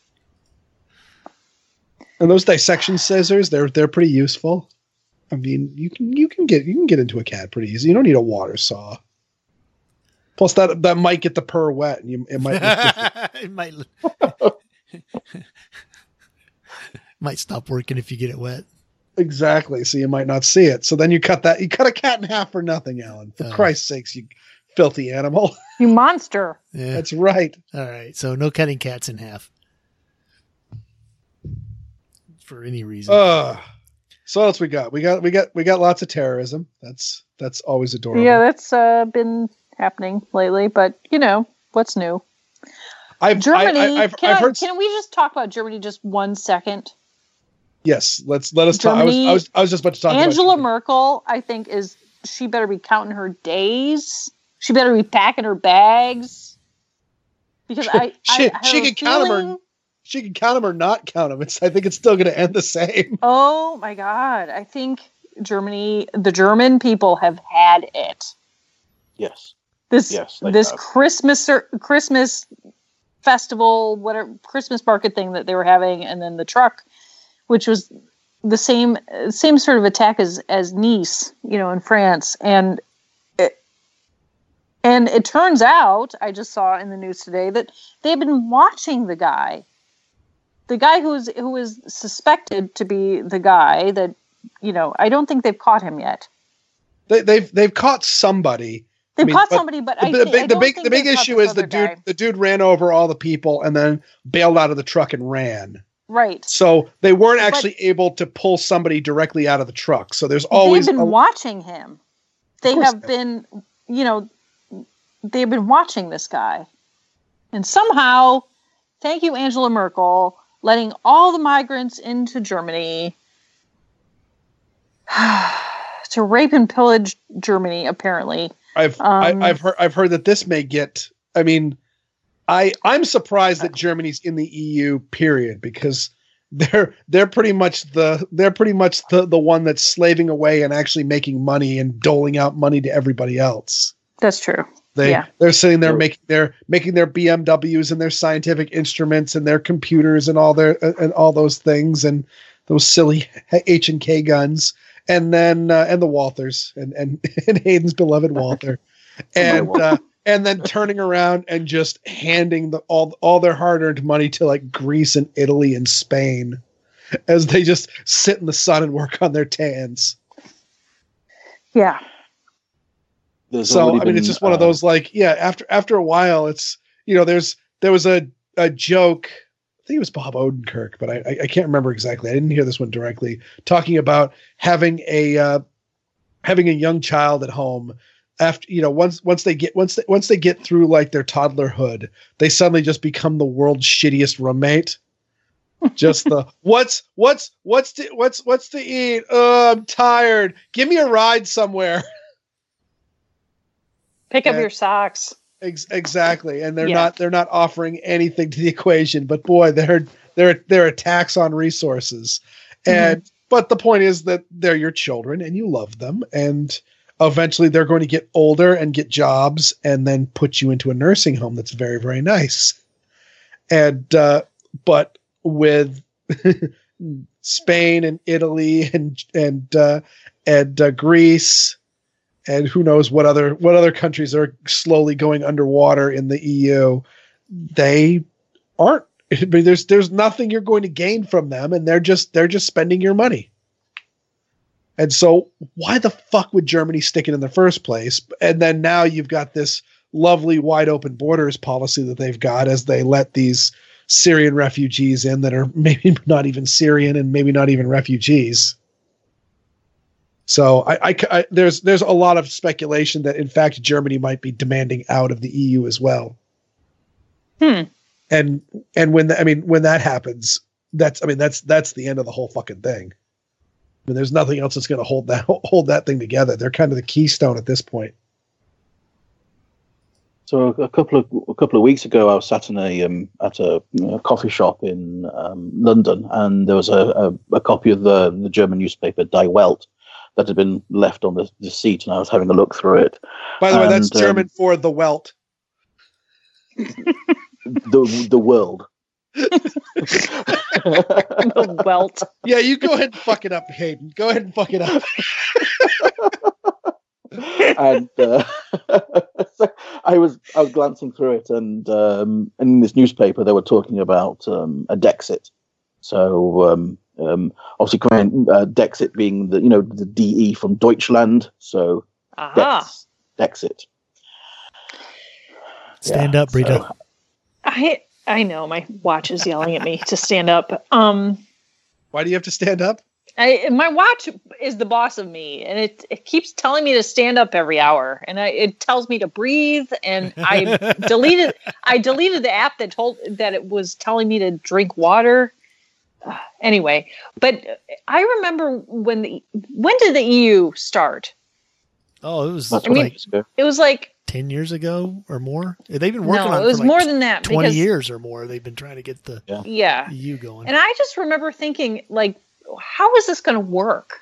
and those dissection scissors. They're they're pretty useful. I mean, you can you can get you can get into a cat pretty easy. You don't need a water saw. Plus, that that might get the purr wet, and you, it might. it might might stop working if you get it wet. Exactly. So you might not see it. So then you cut that. You cut a cat in half for nothing, Alan. For Oh. Christ's sakes, you filthy animal. You monster. Yeah. That's right. All right. So no cutting cats in half for any reason. Uh, so what else we got? We got we got we got lots of terrorism. That's that's always adorable. Yeah, that's uh, been happening lately. But you know, what's new? I've, Germany. I, I, I've, can, I've I, heard. can we just talk about Germany just one second? Yes, let's let us talk. I was, Germany- I was I was just about to talk. Angela about Merkel, I think, is she better be counting her days. She better be packing her bags because I She- I, I she have a can count 'em or- feeling- She can count them or not count them. It's I think it's still going to end the same. Oh my God! I think Germany, the German people have had it. Yes. This Yes, they this have. Christmas or Christmas festival, whatever Christmas market thing that they were having, and then the truck, which was the same same sort of attack as as Nice, you know, in France, and it, and it turns out I just saw in the news today that they've been watching the guy, the guy who was who was suspected to be the guy that, you know, I don't think they've caught him yet. They, they've they've caught somebody. They've I mean, caught but somebody, but The, I, the thi- big I the don't big think the big they've caught issue this is the other dude guy. the dude ran over all the people and then bailed out of the truck and ran. Right. So they weren't But- actually able to pull somebody directly out of the truck. So there's always They've been a- watching him. They course have they been, you know, they've been watching this guy. And somehow, thank you, Angela Merkel, letting all the migrants into Germany to rape and pillage Germany, apparently. I've Um, I, I've heard I've heard that this may get. I mean, I I'm surprised that Germany's in the E U. Period, because they're they're pretty much the they're pretty much the the one that's slaving away and actually making money and doling out money to everybody else. That's true. They Yeah. they're sitting there Sure. making their making their B M Ws and their scientific instruments and their computers and all their uh, and all those things and those silly H and K guns. And then uh, and the Walthers and and, and Hayden's beloved Walther, and uh, and then turning around and just handing the all all their hard earned money to like Greece and Italy and Spain, as they just sit in the sun and work on their tans. Yeah. There's So already I mean, been, it's just one of uh, those like yeah. After after a while, it's you know there's there was a a joke. I think it was Bob Odenkirk, but I, I I can't remember exactly. I didn't hear this one directly. Talking about having a uh, having a young child at home after you know once once they get once they, once they get through like their toddlerhood, they suddenly just become the world's shittiest roommate. Just the what's what's what's to what's what's to eat? Oh, I'm tired. Give me a ride somewhere. Pick up Yeah. your socks. Ex- exactly, and they're Yeah. not they're not offering anything to the equation. But boy, they're they're they're a tax on resources. And but the point is that they're your children and you love them, and eventually they're going to get older and get jobs, and then put you into a nursing home that's very very nice. And uh, but with Spain and Italy and and uh, and uh, Greece. And who knows what other what other countries are slowly going underwater in the E U? They aren't. I mean, there's there's nothing you're going to gain from them, and they're just they're just spending your money. And so, why the fuck would Germany stick it in the first place? And then now you've got this lovely wide open borders policy that they've got as they let these Syrian refugees in that are maybe not even Syrian and maybe not even refugees. So I, I, I, there's there's a lot of speculation that in fact Germany might be demanding out of the E U as well. Hmm. And and when the, I mean when that happens, that's I mean that's that's the end of the whole fucking thing. I mean, there's nothing else that's going to hold that hold that thing together. They're kind of the keystone at this point. So a couple of a couple of weeks ago, I was sat in a um, at a, a coffee shop in um, London, and there was a, a, a copy of the, the German newspaper Die Welt that had been left on the, the seat, and I was having a look through it. By the way, that's And, um, German for the Welt. The the world. The welt. Yeah, you go ahead and fuck it up, Hayden. Go ahead and fuck it up. and uh, so I was I was glancing through it, and um, in this newspaper they were talking about um, a Dexit. So um, Um, obviously, coming uh, Dexit being the you know the D E from Deutschland, so Aha. Dex, Dexit. Stand Yeah, up, Brita. so- I I know my watch is yelling at me to stand up. Um, Why do you have to stand up? I my watch is the boss of me, and it it keeps telling me to stand up every hour, and I, it tells me to breathe. And I deleted I deleted the app that told that it was telling me to drink water. Uh, anyway, but I remember when the when did the E U start? Oh, it was That's I mean, like years ago. It was like ten years ago or more. They've been working no, on it it was for like more than that twenty because years or more. They've been trying to get the Yeah. yeah, E U going. and I just remember thinking like, how is this going to work?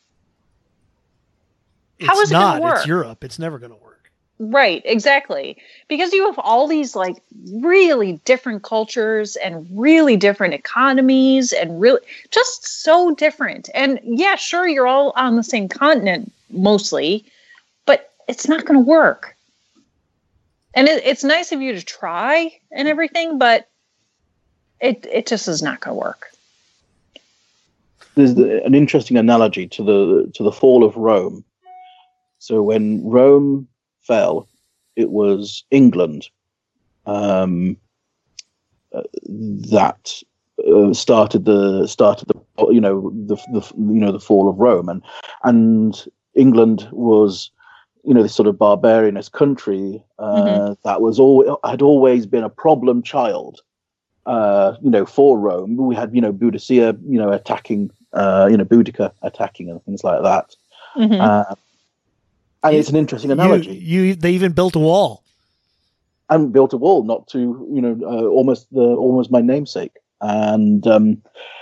it's how is it not. gonna work? It's Europe. It's never going to work. Right, exactly. Because you have all these like really different cultures and really different economies and really just so different. And yeah, sure, you're all on the same continent mostly, but it's not going to work. And it, it's nice of you to try and everything, but it it just is not going to work. There's the, an interesting analogy to the to the fall of Rome. So when Rome fell, it was England um, uh, that uh, started the started the you know the, the you know the fall of Rome, and and England was you know this sort of barbarianist country uh, Mm-hmm. that was all had always been a problem child. Uh, you know, for Rome, we had you know Boudicca, you know, attacking, uh, you know, Boudica attacking and things like that. Mhm. Uh, and You- it's an interesting You, analogy. you, they even built a wall. And built a wall, not to you know, uh, almost the almost my namesake. And um,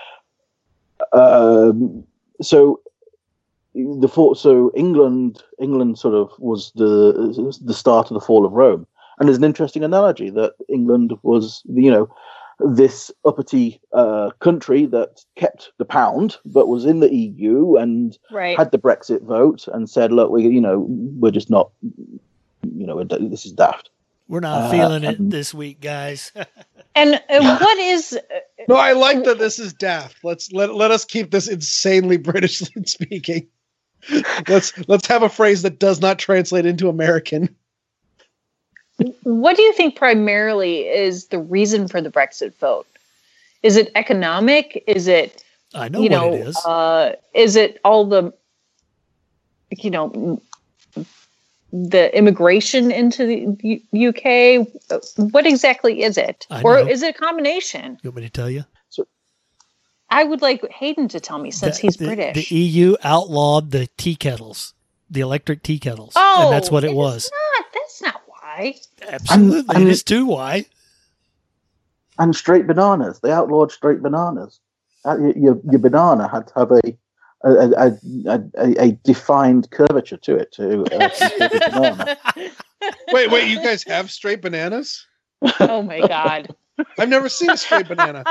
um, so the fall, so England, England sort of was the the start of the fall of Rome. And there's an interesting analogy that England was, you know, this uppity uh, country that kept the pound, but was in the E U and Right. had the Brexit vote and said, "Look, we, you know, we're just not, you know, we're, this is daft." We're not Uh, feeling it um, this week, guys. And uh, what is No, I like that this is daft. Let's let let us keep this insanely British speaking. Let's let's have a phrase that does not translate into American. what do you think primarily is the reason for the Brexit vote? Is it economic? Is it I know you what know, it is. Uh, is it all the, you know, the immigration into the U- UK? What exactly is it? I Or know. is it a combination? You want me to tell you? I would like Hayden to tell me since The- he's the, British. The E U outlawed the tea kettles, the electric tea kettles. oh, and that's what it is was. Not, that's not why. Absolutely. And- it is too. Why? And straight bananas. They outlawed straight bananas. Uh, y- Your, your banana had to have a a, a, a, a, a defined curvature to it to uh, to be a banana. Wait, wait, you guys have straight bananas? Oh my God. I've never seen a straight banana.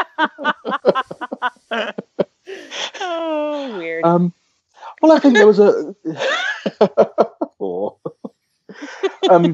Oh, weird. Um, well, I think there was a. Oh. um,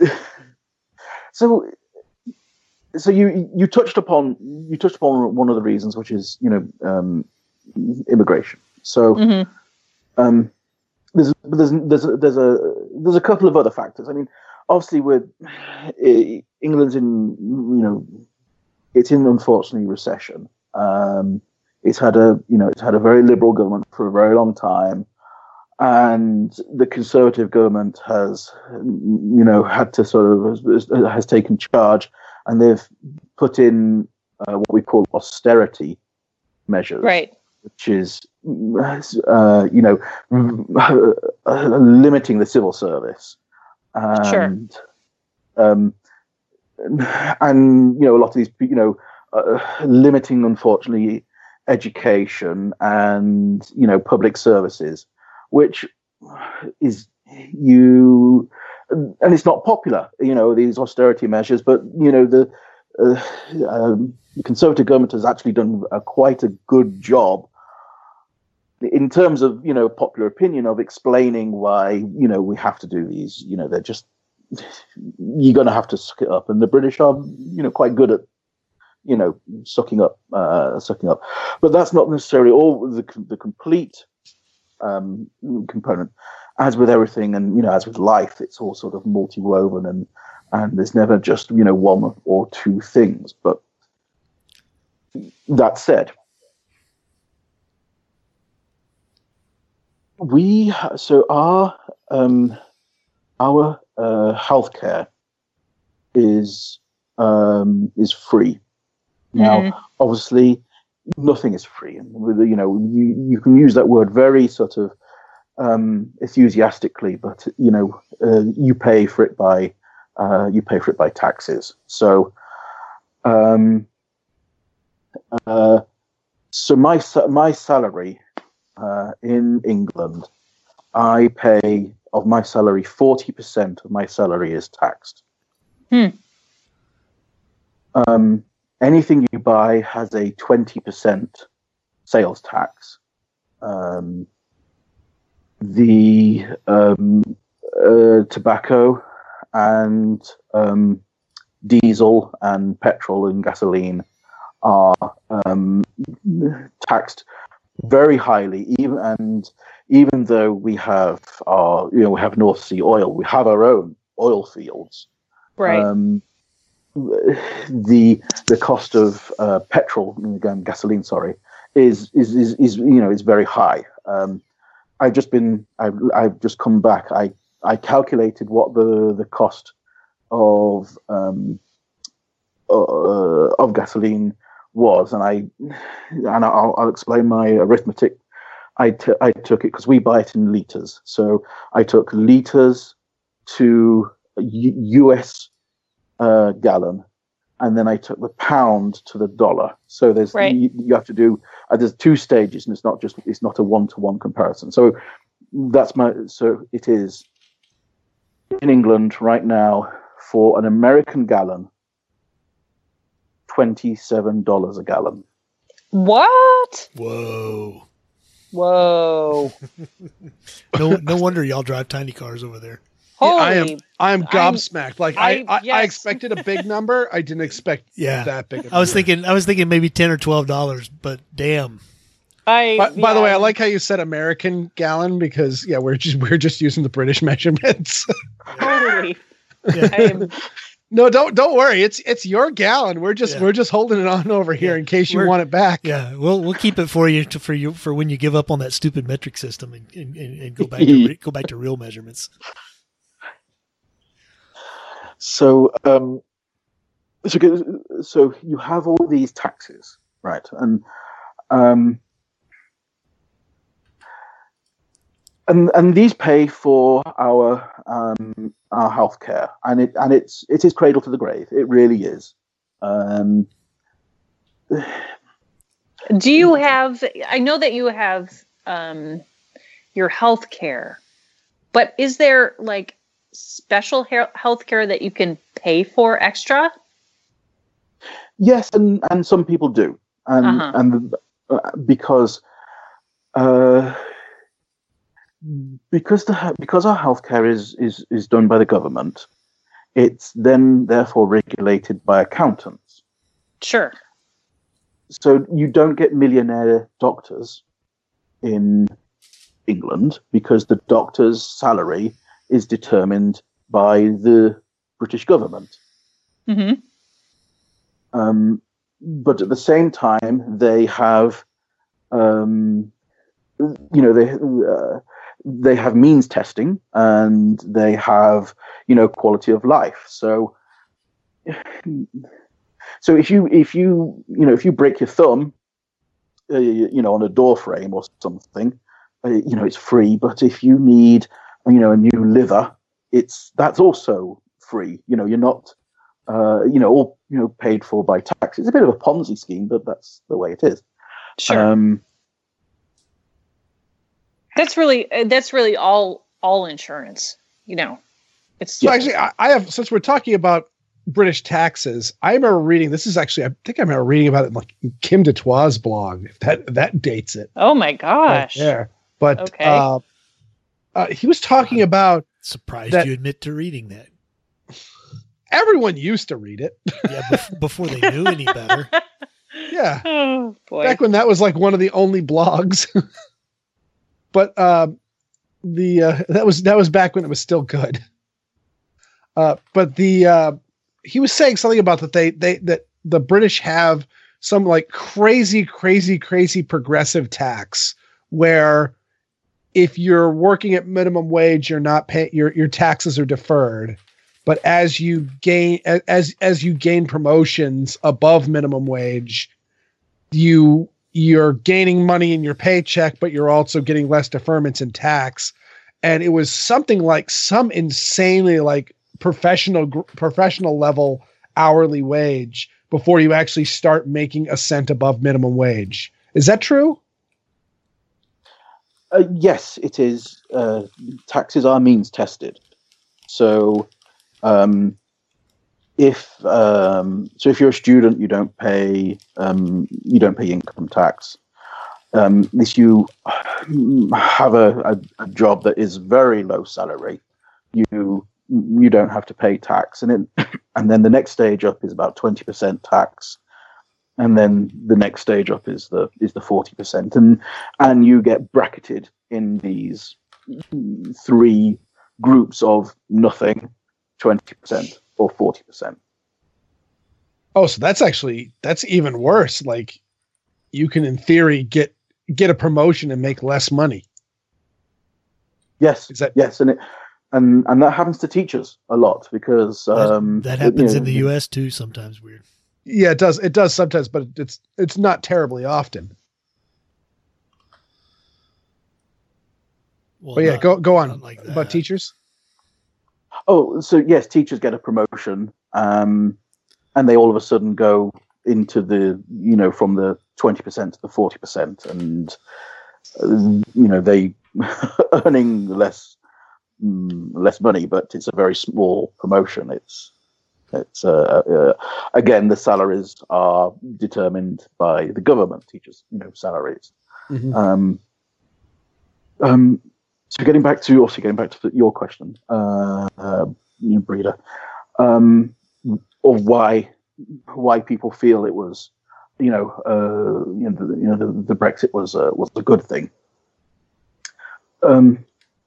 so, so you you touched upon you touched upon one of the reasons, which is you know um, immigration. So, Mhm. um, there's there's there's a, there's a there's a couple of other factors. I mean, obviously, with eh, England's in you know it's in unfortunately recession. Um, it's had a you know it's had a very liberal government for a very long time, and the Conservative government has you know had to sort of has, has taken charge, and they've put in uh, what we call austerity measures, Right. which is uh, you know limiting the civil service and Sure. um, and you know a lot of these you know uh, limiting unfortunately education and you know public services, which is you and it's not popular, you know, these austerity measures, but you know the uh, um, the Conservative government has actually done a, quite a good job in terms of you know popular opinion of explaining why you know we have to do these. You know, they're just you're going to have to suck it up, and the British are you know quite good at you know, sucking up, uh, sucking up. But that's not necessarily all the the complete um, component. As with everything, and you know, as with life, it's all sort of multi-woven, and and there's never just you know one or two things. But that said, we so our um, our uh, healthcare is um, is free. Now, mm. obviously, nothing is free, and you know, you you can use that word very sort of um, enthusiastically, but you know, uh, you pay for it by uh, you pay for it by taxes. So, um, uh, so my my salary uh, in England, I pay of my salary forty percent of my salary is taxed. Hmm. Um, anything you buy has a twenty percent sales tax. Um, the um, uh, tobacco and um, diesel and petrol and gasoline are um, taxed very highly. Even and even though we have our, you know, we have North Sea oil, we have our own oil fields. Right. Um, the the cost of uh, petrol, again, gasoline, sorry, is, is is is you know is very high. Um, I've just been I've I've just come back. I, I calculated what the the cost of um uh, of gasoline was, and I and I'll, I'll explain my arithmetic. I, t- I took it because we buy it in liters, so I took liters to U- U.S. Uh, gallon, and then I took the pound to the dollar. So there's right. you, you have to do uh, there's two stages, and it's not just it's not a one to one comparison. So that's my so it is in England right now for an American gallon, twenty-seven dollars a gallon. What? Whoa! Whoa! no, no wonder y'all drive tiny cars over there. Holy, I am I'm gobsmacked. Like I, I, I, yes. I expected a big number. I didn't expect yeah. that big. I was thinking I was thinking maybe ten or twelve dollars, but damn. I, by, yeah. by the way, I like how you said American gallon because yeah, we're just we're just using the British measurements. Totally. Yeah. I am, no, don't don't worry. It's it's your gallon. We're just yeah. we're just holding it on over here yeah. in case you we're, want it back. Yeah, we'll we'll keep it for you to, for you for when you give up on that stupid metric system and, and, and go back to re, go back to real measurements. So, um, so, so you have all these taxes, right? And, um, and and these pay for our um, our healthcare, and it and it's it is cradle to the grave. It really is. Um, do you have? I know that you have um, your health care, but is there like special health care that you can pay for extra? Yes, and, and some people do, and uh-huh. and uh, because uh, because the because our healthcare is is is done by the government, it's then therefore regulated by accountants. Sure. So you don't get millionaire doctors in England because the doctor's salary is determined by the British government. Mm-hmm. Um, but at the same time, they have, um, you know, they uh, they have means testing and they have, you know, quality of life. So, so if you if you you know if you break your thumb, uh, you know, on a door frame or something, uh, you know, it's free. But if you need, you know, a new liver, it's that's also free. You know, you're not, uh, you know, all you know paid for by tax. It's a bit of a Ponzi scheme, but that's the way it is. Sure. Um, that's really that's really all all insurance. You know, it's so actually I, I have since we're talking about British taxes. I remember reading. This is actually I think I remember reading about it in like Kim Dutoit's blog. That that dates it. Oh my gosh. Right there. But okay. uh, uh, he was talking I'm about surprised that, you admit to reading that. everyone used to read it. Yeah, bef- before they knew any better. Yeah. Oh boy. Back when that was like one of the only blogs. But um, the uh, that was that was back when it was still good. Uh, but the uh, he was saying something about that they they that the British have some like crazy, crazy, crazy progressive tax where if you're working at minimum wage, you're not paying your your taxes are deferred. But as you gain as as you gain promotions above minimum wage, you you're gaining money in your paycheck, but you're also getting less deferments in tax. And it was something like some insanely like professional professional level hourly wage before you actually start making a cent above minimum wage. Is that true? Uh, yes, it is. Uh, taxes are means tested. So, um, if um, so, if you're a student, you don't pay um, you don't pay income tax. Um, if you have a, a, a job that is very low salary, you you don't have to pay tax, and it, and then the next stage up is about twenty percent tax, and then the next stage up is the is the forty percent, and and you get bracketed in these three groups of nothing, twenty percent or forty percent. Oh, so that's actually that's even worse. Like you can in theory get get a promotion and make less money. Yes, Is that- yes, and it and and that happens to teachers a lot because um, that, that happens you know, in the U S too. Sometimes weird. Yeah, it does. It does sometimes, but it's it's not terribly often. Well, But yeah, not- go go on not like about that. teachers. Oh, so yes, teachers get a promotion, um, and they all of a sudden go into the, you know, from the twenty percent to the forty percent, and uh, you know they earning less mm, less money, but it's a very small promotion. It's it's uh, uh, again the salaries are determined by the government. Teachers, you know, salaries. Mhm. Um, um, so getting back to also getting back to your question, uh, uh, you know, Breeder, um, of why why people feel it was, you know, uh, you know, the, you know, the, the Brexit was uh, was a good thing. Um,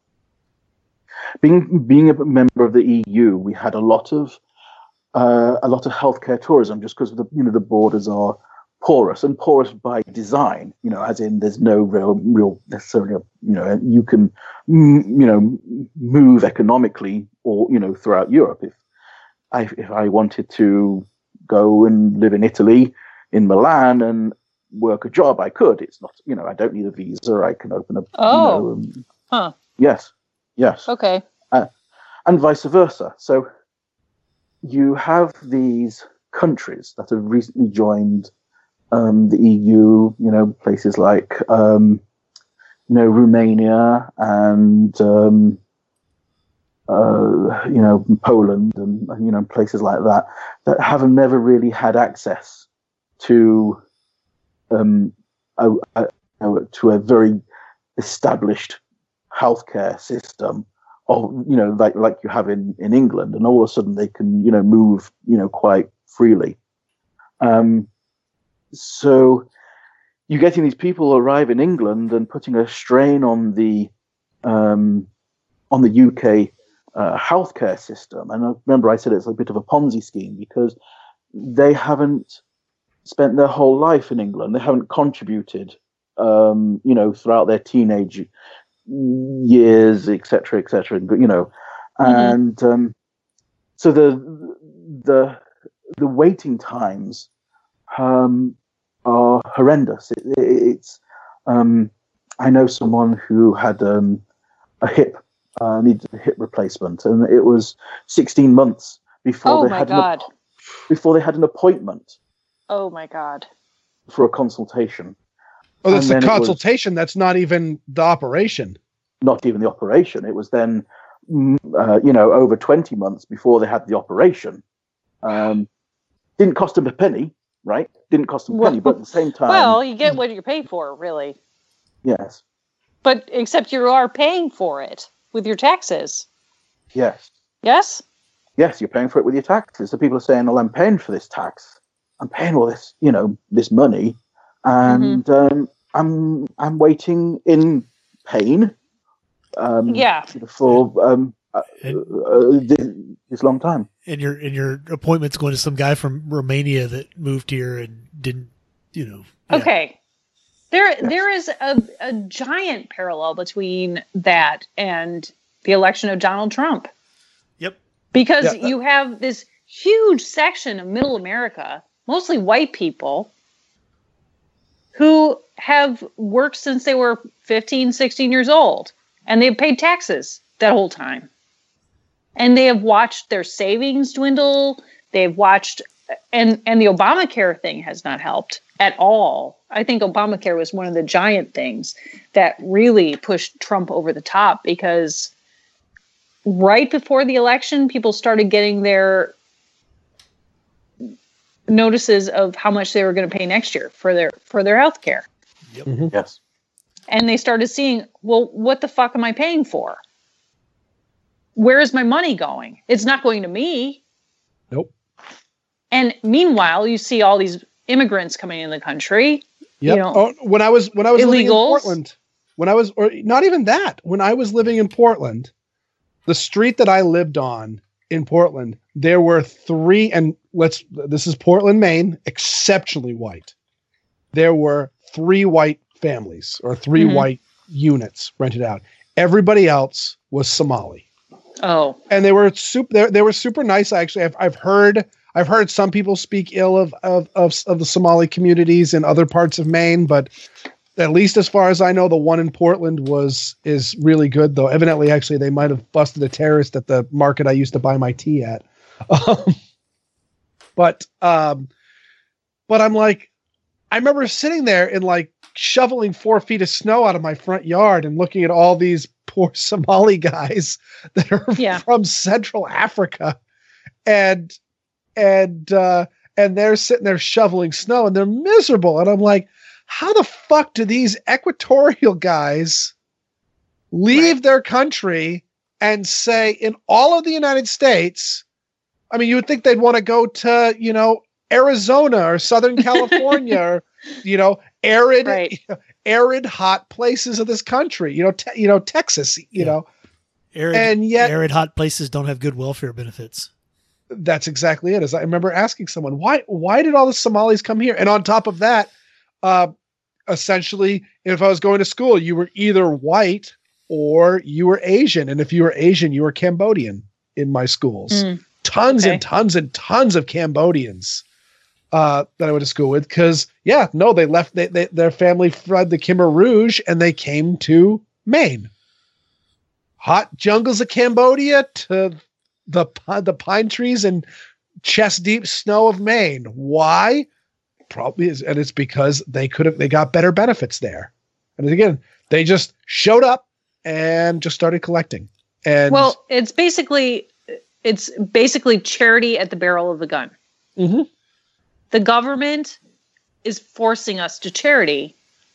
being being a member of the E U, we had a lot of uh, a lot of healthcare tourism just because the you know the borders are porous and porous by design, you know, as in there's no real, real necessarily, you know, you can, you know, move economically or, you know, throughout Europe. If I, if I wanted to go and live in Italy, in Milan and work a job, I could. It's not, you know, I don't need a visa. I can open a, Oh. you know, um, Huh. yes, yes. Okay. Uh, and vice versa. So you have these countries that have recently joined Um, the E U, you know, places like, um, you know, Romania and, um, uh, you know, Poland and, you know, places like that, that have never really had access to, um, a, a, to a very established healthcare system of, you know, like, like you have in, in England, and all of a sudden they can, you know, move, you know, quite freely. Um, So you're getting these people arrive in England and putting a strain on the um, on the U K uh, healthcare system. And I remember I said it's a bit of a Ponzi scheme because they haven't spent their whole life in England. They haven't contributed, um, you know, throughout their teenage years, et cetera, et cetera. You know, Mhm. and um, so the the the waiting times um, are horrendous. It, it, it's um, I know someone who had um, a hip uh, needed a hip replacement, and it was sixteen months before Oh they my had an, God. app- before they had an appointment Oh my God. for a consultation. Oh, that's And the then it was- consultation. That's not even the operation. Not even the operation. It was then, mm, uh, you know, over twenty months before they had the operation. Um, didn't cost them a penny, right? Didn't cost them a penny, Well- but at the same time, Well, you get what you pay for, really. yes, But except you are paying for it with your taxes. yes. Yes? yes, you're paying for it with your taxes. So people are saying, well, I'm paying for this tax. I'm paying all this, you know, this money. And mm-hmm. um, I'm I'm waiting in pain um, yeah. for um, uh, uh, this, this long time. And your and your appointment's going to some guy from Romania that moved here and didn't, you know. Yeah. Okay. There, yes. there is a, a giant parallel between that and the election of Donald Trump. Yep. Because yeah. you have this huge section of middle America, mostly white people, who have worked since they were fifteen, sixteen years old. And they've paid taxes that whole time. And they have watched their savings dwindle. They've watched, and, and the Obamacare thing has not helped at all. I think Obamacare was one of the giant things that really pushed Trump over the top, because right before the election, people started getting their notices of how much they were going to pay next year for their for their health care. Yep. Mm-hmm. Yes. And they started seeing, well, what the fuck am I paying for? Where is my money going? It's not going to me. Nope. And meanwhile, you see all these immigrants coming in the country. Yep. You know, oh, when I was when I was illegals. living in Portland, when I was, or not even that, when I was living in Portland, the street that I lived on in Portland, there were three, and let's, this is Portland, Maine, exceptionally white. There were three white families or three mm-hmm. white units rented out. Everybody else was Somali. Oh, and they were super, they, they were super nice. Actually, I've, I've heard, I've heard some people speak ill of, of, of, of the Somali communities in other parts of Maine, but at least as far as I know, the one in Portland was, is really good, though. Evidently, actually, they might have busted a terrorist at the market I used to buy my tea at. Um, but, um, but I'm like, I remember sitting there and like shoveling four feet of snow out of my front yard and looking at all these poor Somali guys that are yeah. from Central Africa. And, and, uh, and they're sitting there shoveling snow and they're miserable. And I'm like, how the fuck do these equatorial guys leave right. their country and say in all of the United States, I mean, you would think they'd want to go to, you know, Arizona or Southern California or, you know, arid, right. arid, hot places of this country, you know, te- you know, Texas, you yeah. know, arid, and yet arid, hot places don't have good welfare benefits. That's exactly it. As I remember asking someone, why, why did all the Somalis come here? And on top of that, uh, essentially, if I was going to school, you were either white or you were Asian. And if you were Asian, you were Cambodian in my schools. Mm, tons okay. and tons and tons of Cambodians uh, that I went to school with. Cause yeah, no, they left, they, they, their family fled the Khmer Rouge and they came to Maine. Hot jungles of Cambodia to the, the pine trees and chest deep snow of Maine. Why? Probably is, and it's because they could have, they got better benefits there. And again, they just showed up and just started collecting. And well, it's basically, it's basically charity at the barrel of the gun. Mm-hmm. The government is forcing us to charity.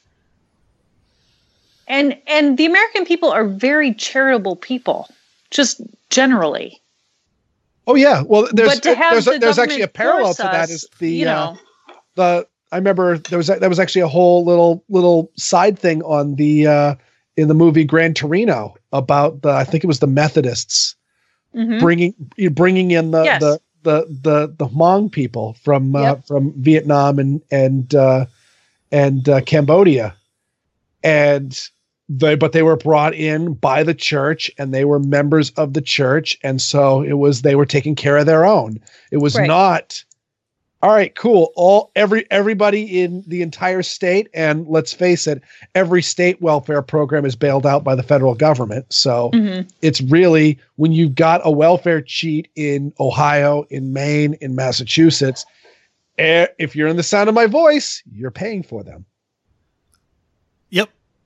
And, and the American people are very charitable people, just generally. Oh yeah. Well, there's, but to have there's, the there's actually a parallel to that us, is the, you know, uh, the, I remember there was, there was actually a whole little, little side thing on the, uh, in the movie Gran Torino about the, I think it was the Methodists mm-hmm. bringing, bringing in the, yes. the, the, the, the Hmong people from, uh, yep. from Vietnam and, and, uh, and, uh, Cambodia. And they, but they were brought in by the church and they were members of the church. And so it was, they were taking care of their own. It was right. not, all right, cool. All every everybody in the entire state, and let's face it, every state welfare program is bailed out by the federal government. So mm-hmm. it's really, when you've got a welfare cheat in Ohio, in Maine, in Massachusetts, if you're in the sound of my voice, you're paying for them. Yep.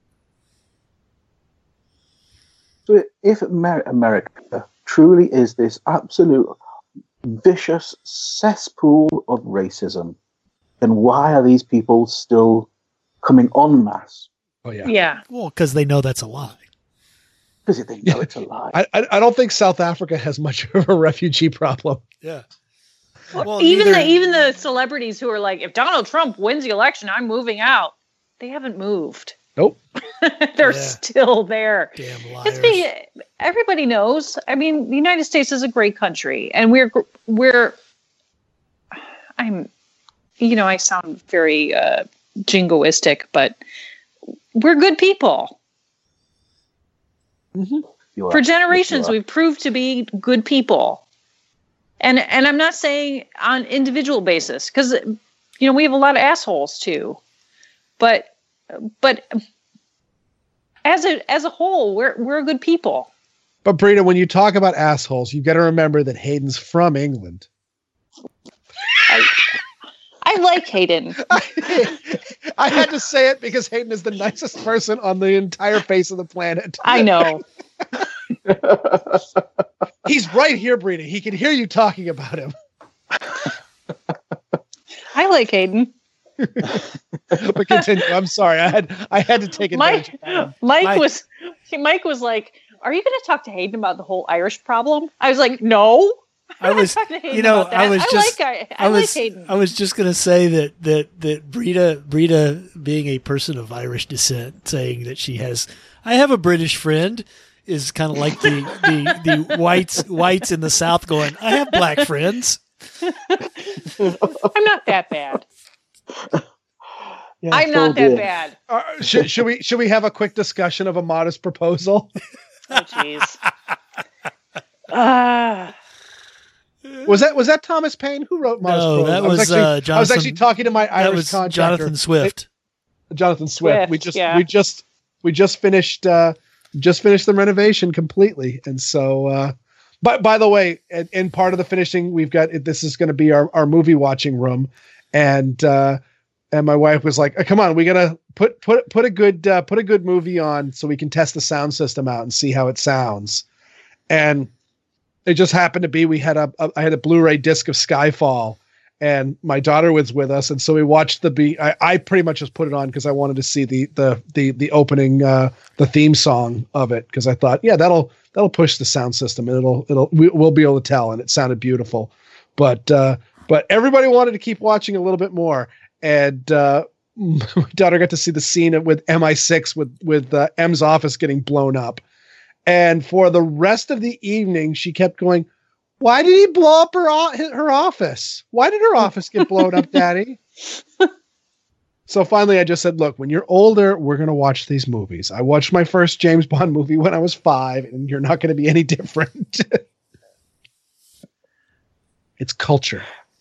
So if America truly is this absolute vicious cesspool of racism, then why are these people still coming en masse? Oh yeah. Yeah. Well, because they know that's a lie. Because they know it's a lie. I, I I don't think South Africa has much of a refugee problem. Yeah. Well, even neither... the even the celebrities who are like, if Donald Trump wins the election, I'm moving out. They haven't moved. Nope. They're Yeah. still there. Damn liars. It's be, everybody knows. I mean, the United States is a great country, and we're we're. I'm, you know, I sound very uh, jingoistic, but we're good people. Mm-hmm. You are. For generations, Yes, you are. we've proved to be good people, and and I'm not saying on individual basis, because you know we have a lot of assholes too, but but as a as a whole, we're we're good people. But Brita, when you talk about assholes, you got to remember that Hayden's from England. I, I like Hayden. I, I had to say it because Hayden is the nicest person on the entire face of the planet. I know. He's right here, Brita. He can hear you talking about him. I like Hayden. But continue. I'm sorry. I had I had to take advantage Mike, of that. Mike, Mike. was Mike was like, "Are you going to talk to Hayden about the whole Irish problem?" I was like, "No." I was, Talk to Hayden you know, about that. I was I just, like, I, I I like was, Hayden. I was just gonna say that that that Brita, Brita, being a person of Irish descent, saying that she has, I have a British friend, is kind of like the the the whites whites in the South going, I have black friends. I'm not that bad. Yeah, I'm oh not that dear. bad. Uh, should, should we should we have a quick discussion of a modest proposal? Oh, jeez. Uh, Was that was that Thomas Paine who wrote Modest No, Proposal? that I was was, actually, uh, I was Jonathan- actually talking to my That Irish was contractor, Jonathan Swift. Jonathan Swift. Swift, we just yeah. we just we just finished uh, just finished the renovation completely, and so. Uh, but by the way, in, in part of the finishing, we've got this is going to be our, our movie watching room, and uh, and my wife was like, oh, "Come on, we gotta put put put a good uh, put a good movie on so we can test the sound system out and see how it sounds," and. It just happened to be we had a, a I had a Blu-ray disc of Skyfall, and my daughter was with us, and so we watched the be. I, I pretty much just put it on because I wanted to see the the the the opening uh, the theme song of it because I thought yeah that'll that'll push the sound system and it'll it'll we, we'll be able to tell, and it sounded beautiful, but uh, but everybody wanted to keep watching a little bit more, and uh, my daughter got to see the scene with M I six with with uh, M's office getting blown up. And for the rest of the evening, she kept going, why did he blow up her, o- her office? Why did her office get blown up, Daddy? So finally, I just said, look, when you're older, we're going to watch these movies. I watched my first James Bond movie when I was five, and you're not going to be any different. It's culture.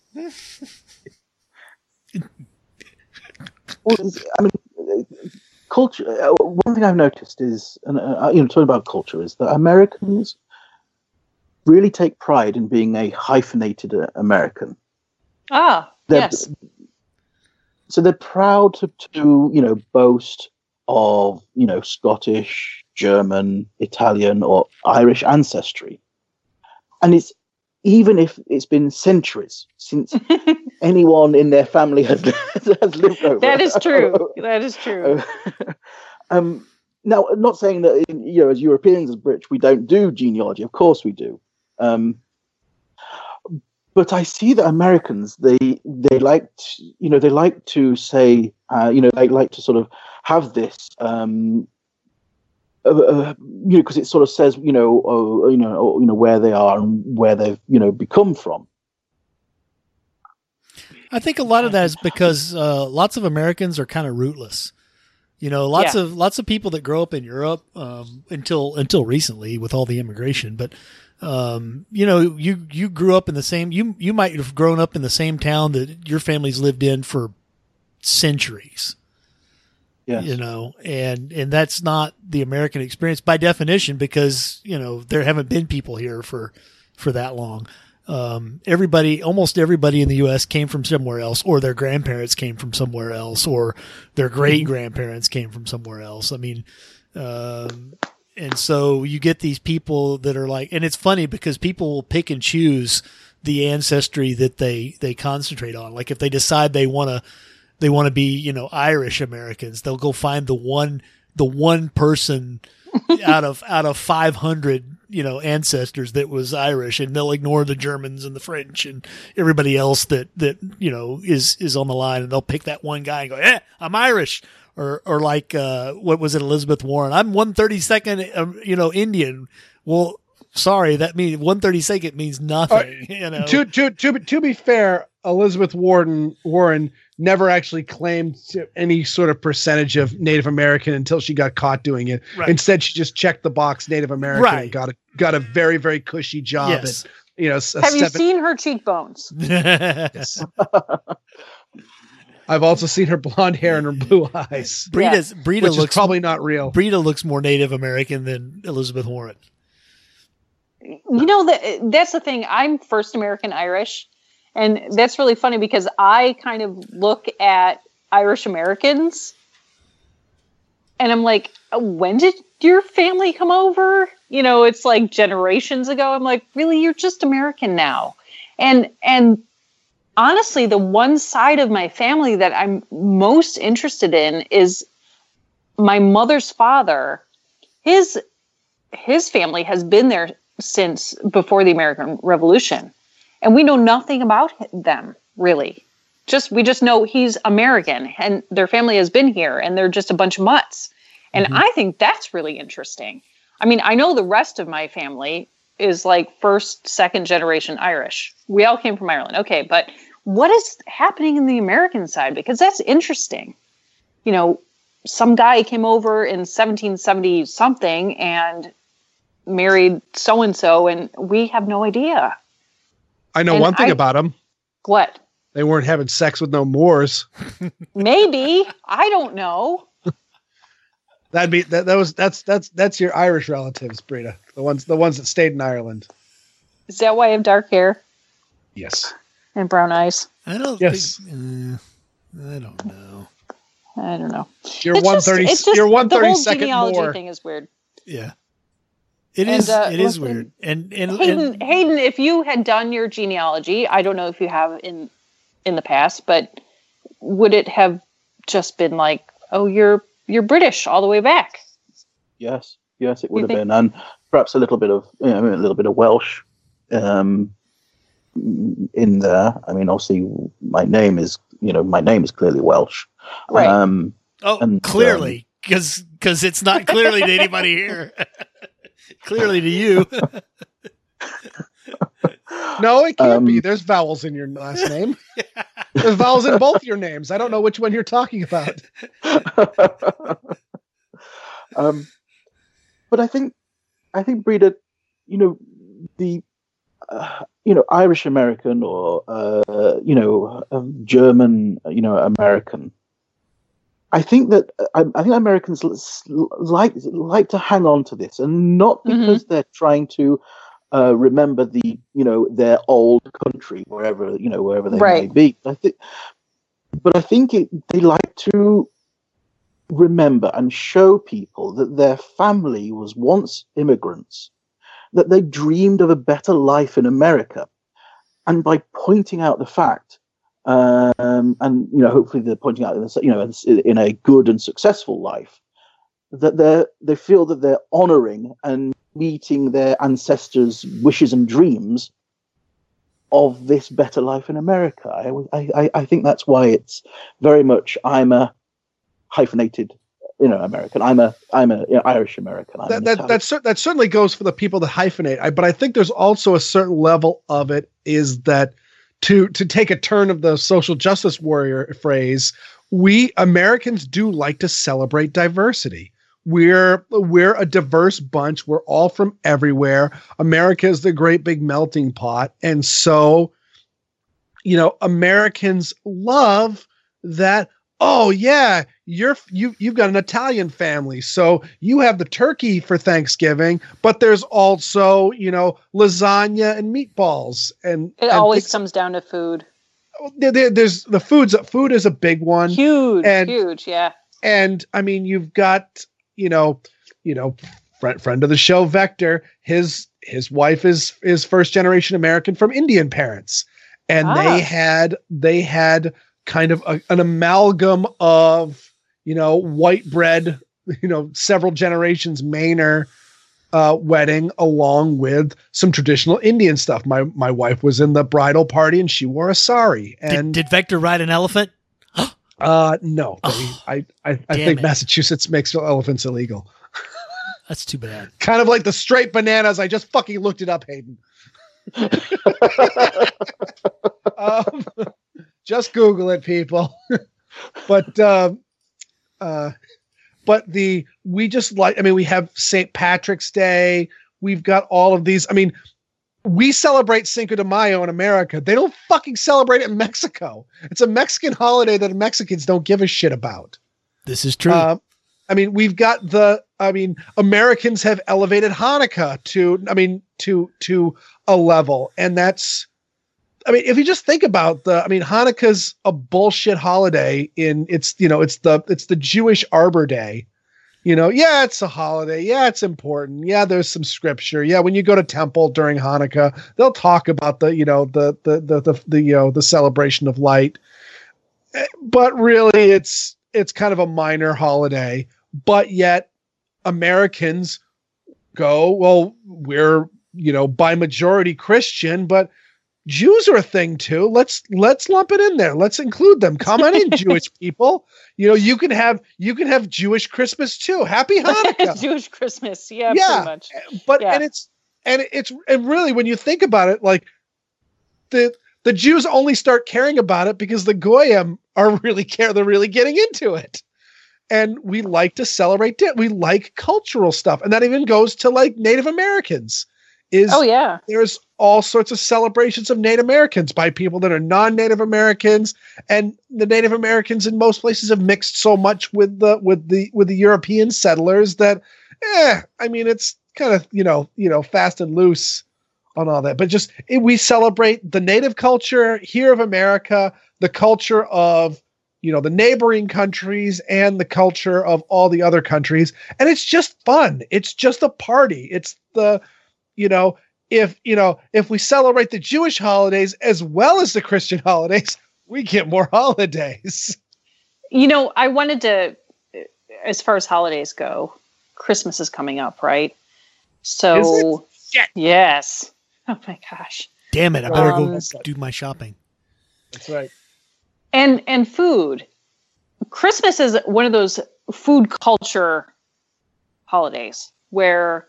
Well, I mean, culture. Uh, one thing I've noticed is, and uh, you know, talking about culture, is that Americans really take pride in being a hyphenated uh, American. ah, They're, yes. So they're proud to, to, you know, boast of, you know, Scottish, German, Italian, or Irish ancestry, and it's even if it's been centuries since anyone in their family has, has lived over. That is true. That is true. um, now, I'm not saying that, you know, as Europeans, as British, we don't do genealogy. Of course we do. Um, but I see that Americans, they they like to, you know, they like to say, uh, you know, they like to sort of have this, um, uh, uh, you know, because it sort of says, you know, uh, you know, or, you know, where they are and where they've, you know, become from. I think a lot of that is because uh, lots of Americans are kind of rootless. You know, lots Yeah. of lots of people that grow up in Europe um, until until recently with all the immigration, but um, you know, you you grew up in the same. You you might have grown up in the same town that your family's lived in for centuries. Yes. You know, and and that's not the American experience by definition because you know there haven't been people here for for that long. Um, everybody, almost everybody in the U S came from somewhere else, or their grandparents came from somewhere else, or their great grandparents came from somewhere else. I mean, um, and so you get these people that are like, and it's funny because people will pick and choose the ancestry that they, they concentrate on. Like if they decide they want to, they want to be, you know, Irish Americans, they'll go find the one, the one person out of out of five hundred, you know, ancestors that was Irish, and they'll ignore the Germans and the French and everybody else that that you know is is on the line, and they'll pick that one guy and go, "Yeah, I'm Irish," or or like uh, what was it, Elizabeth Warren? I'm one thirty-second, um, you know, Indian. Well, sorry, that means one thirty-second means nothing. Uh, you know, to to to to be fair, Elizabeth Warren Warren never actually claimed any sort of percentage of Native American until she got caught doing it. Right. Instead, she just checked the box Native American right. and got a got a very very cushy job. Yes. At, you know, have seven, you seen her cheekbones? Yes. I've also seen her blonde hair and her blue eyes. Breda's, yeah. Breda which looks is probably not real. Breda looks more Native American than Elizabeth Warren. You know, that that's the thing. I'm first American Irish. And that's really funny because I kind of look at Irish Americans and I'm like, when did your family come over? You know, it's like generations ago. I'm like, really, you're just American now. And, and honestly, the one side of my family that I'm most interested in is my mother's father. His, his family has been there since before the American Revolution. And we know nothing about them, really. Just we just know he's American and their family has been here and they're just a bunch of mutts. And mm-hmm. I think that's really interesting. I mean, I know the rest of my family is like first, second generation Irish. We all came from Ireland. Okay, but what is happening in the American side? Because that's interesting. You know, some guy came over in seventeen seventy something and married so-and-so, and we have no idea. I know and one thing I, about them. What? They weren't having sex with no Moors. Maybe. I don't know. That'd be that, that was that's that's that's your Irish relatives, Breda. The ones the ones that stayed in Ireland. Is that why I have dark hair? Yes. And brown eyes. I don't yes. think uh, I don't know. I don't know. You're one thirty you're one thirty second the whole genealogy more. Thing is weird. Yeah. It and, is. Uh, it is weird. And, and Hayden, and Hayden, if you had done your genealogy, I don't know if you have in in the past, but would it have just been like, oh, you're you're British all the way back? Yes, yes, it would you have think? been, and perhaps a little bit of you know, a little bit of Welsh um, in there. I mean, obviously, my name is you know my name is clearly Welsh, right? Um, oh, and, clearly, because um, because it's not clearly to anybody here. Clearly to you. No, it can't um, be. There's vowels in your last name. There's vowels in both your names. I don't know which one you're talking about. um, but I think, I think, Breda, you know, the, uh, you know, Irish American or, uh, you know, um, German, you know, American. I think that I, I think Americans like like to hang on to this, and not because mm-hmm. they're trying to uh, remember the you know their old country wherever you know wherever they right. may be. I think, but I think it, they like to remember and show people that their family was once immigrants, that they dreamed of a better life in America, and by pointing out the fact. Um, and you know, hopefully, they're pointing out, you know, in a good and successful life, that they they feel that they're honouring and meeting their ancestors' wishes and dreams of this better life in America. I I, I think that's why it's very much I'm a hyphenated, you know, American. I'm a I'm a you know, Irish American. I'm that that that's, that certainly goes for the people that hyphenate. I, but I think there's also a certain level of it is that. To to take a turn of the social justice warrior phrase, we Americans do like to celebrate diversity. We're we're a diverse bunch. We're all from everywhere. America is the great big melting pot, and so, you know, Americans love that. Oh yeah, you're you you've got an Italian family, so you have the turkey for Thanksgiving, but there's also you know lasagna and meatballs, and it and always things. comes down to food. There, there, there's the foods. Food is a big one, huge, and, huge, yeah. And I mean, you've got you know, you know, friend friend of the show, Vector. His his wife is is first generation American from Indian parents, and ah. they had they had. kind of a, an amalgam of, you know, white bread you know, several generations Mainer uh, wedding, along with some traditional Indian stuff. My my wife was in the bridal party and she wore a sari. And did, did Vector ride an elephant? uh, no, Oh, I I, I damn think it. Massachusetts makes elephants illegal. That's too bad. Kind of like the straight bananas. I just fucking looked it up, Hayden. um, just Google it, people. but um, uh, but the we just like. I mean, we have Saint Patrick's Day. We've got all of these. I mean, we celebrate Cinco de Mayo in America. They don't fucking celebrate it in Mexico. It's a Mexican holiday that Mexicans don't give a shit about. This is true. Um, I mean, we've got the, I mean, Americans have elevated Hanukkah to, I mean, to, to a level. And that's, I mean, if you just think about the, I mean, Hanukkah's a bullshit holiday in it's, you know, it's the, it's the Jewish Arbor Day, you know, yeah, it's a holiday. Yeah, it's important. Yeah. There's some scripture. Yeah. When you go to temple during Hanukkah, they'll talk about the, you know, the, the, the, the, the you know, the celebration of light, but really it's, it's kind of a minor holiday. But yet Americans go, well, we're, you know, by majority Christian, but Jews are a thing too. Let's, let's lump it in there. Let's include them. Come on in, Jewish people. You know, you can have, you can have Jewish Christmas too. Happy Hanukkah. Jewish Christmas. Yeah, yeah. pretty much. But, Yeah. and it's, and it's, and really when you think about it, like the, the Jews only start caring about it because the Goyim are really care. They're really getting into it. And we like to celebrate it. We like cultural stuff. And that even goes to like Native Americans. Is Oh yeah. There's all sorts of celebrations of Native Americans by people that are non-Native Americans. And the Native Americans in most places have mixed so much with the with the with the European settlers that eh, I mean it's kind of, you know, you know, fast and loose on all that. But just it, we celebrate the native culture here of America, the culture of you know, the neighboring countries and the culture of all the other countries. And it's just fun. It's just a party. It's the, you know, if, you know, if we celebrate the Jewish holidays as well as the Christian holidays, we get more holidays. You know, I wanted to, as far as holidays go, Christmas is coming up, right? So, Is it? Shit. yes. Oh my gosh. Damn it. I better Um, go do my shopping. That's right. And and food. Christmas is one of those food culture holidays where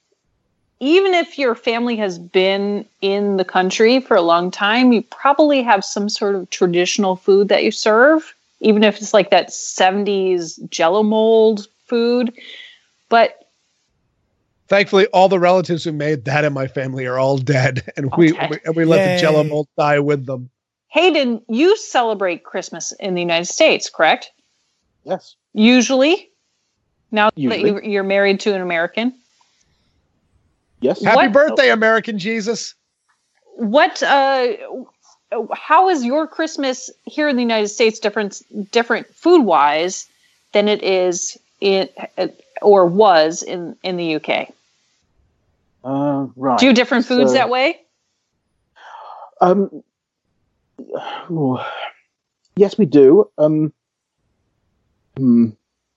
even if your family has been in the country for a long time, you probably have some sort of traditional food that you serve, even if it's like that seventies Jell-O mold food. But Thankfully, all the relatives who made that in my family are all dead, and we, Okay. we and we let Yay. the Jell-O mold die with them. Hayden, you celebrate Christmas in the United States, correct? Yes. Usually, now Usually. that you, you're married to an American. Yes. Happy What- birthday, American Jesus! What? Uh, how is your Christmas here in the United States different, different food wise than it is in or was in in the U K? Uh, right. Do you have different foods So- that way? Um, oh, yes, we do. Um, hmm.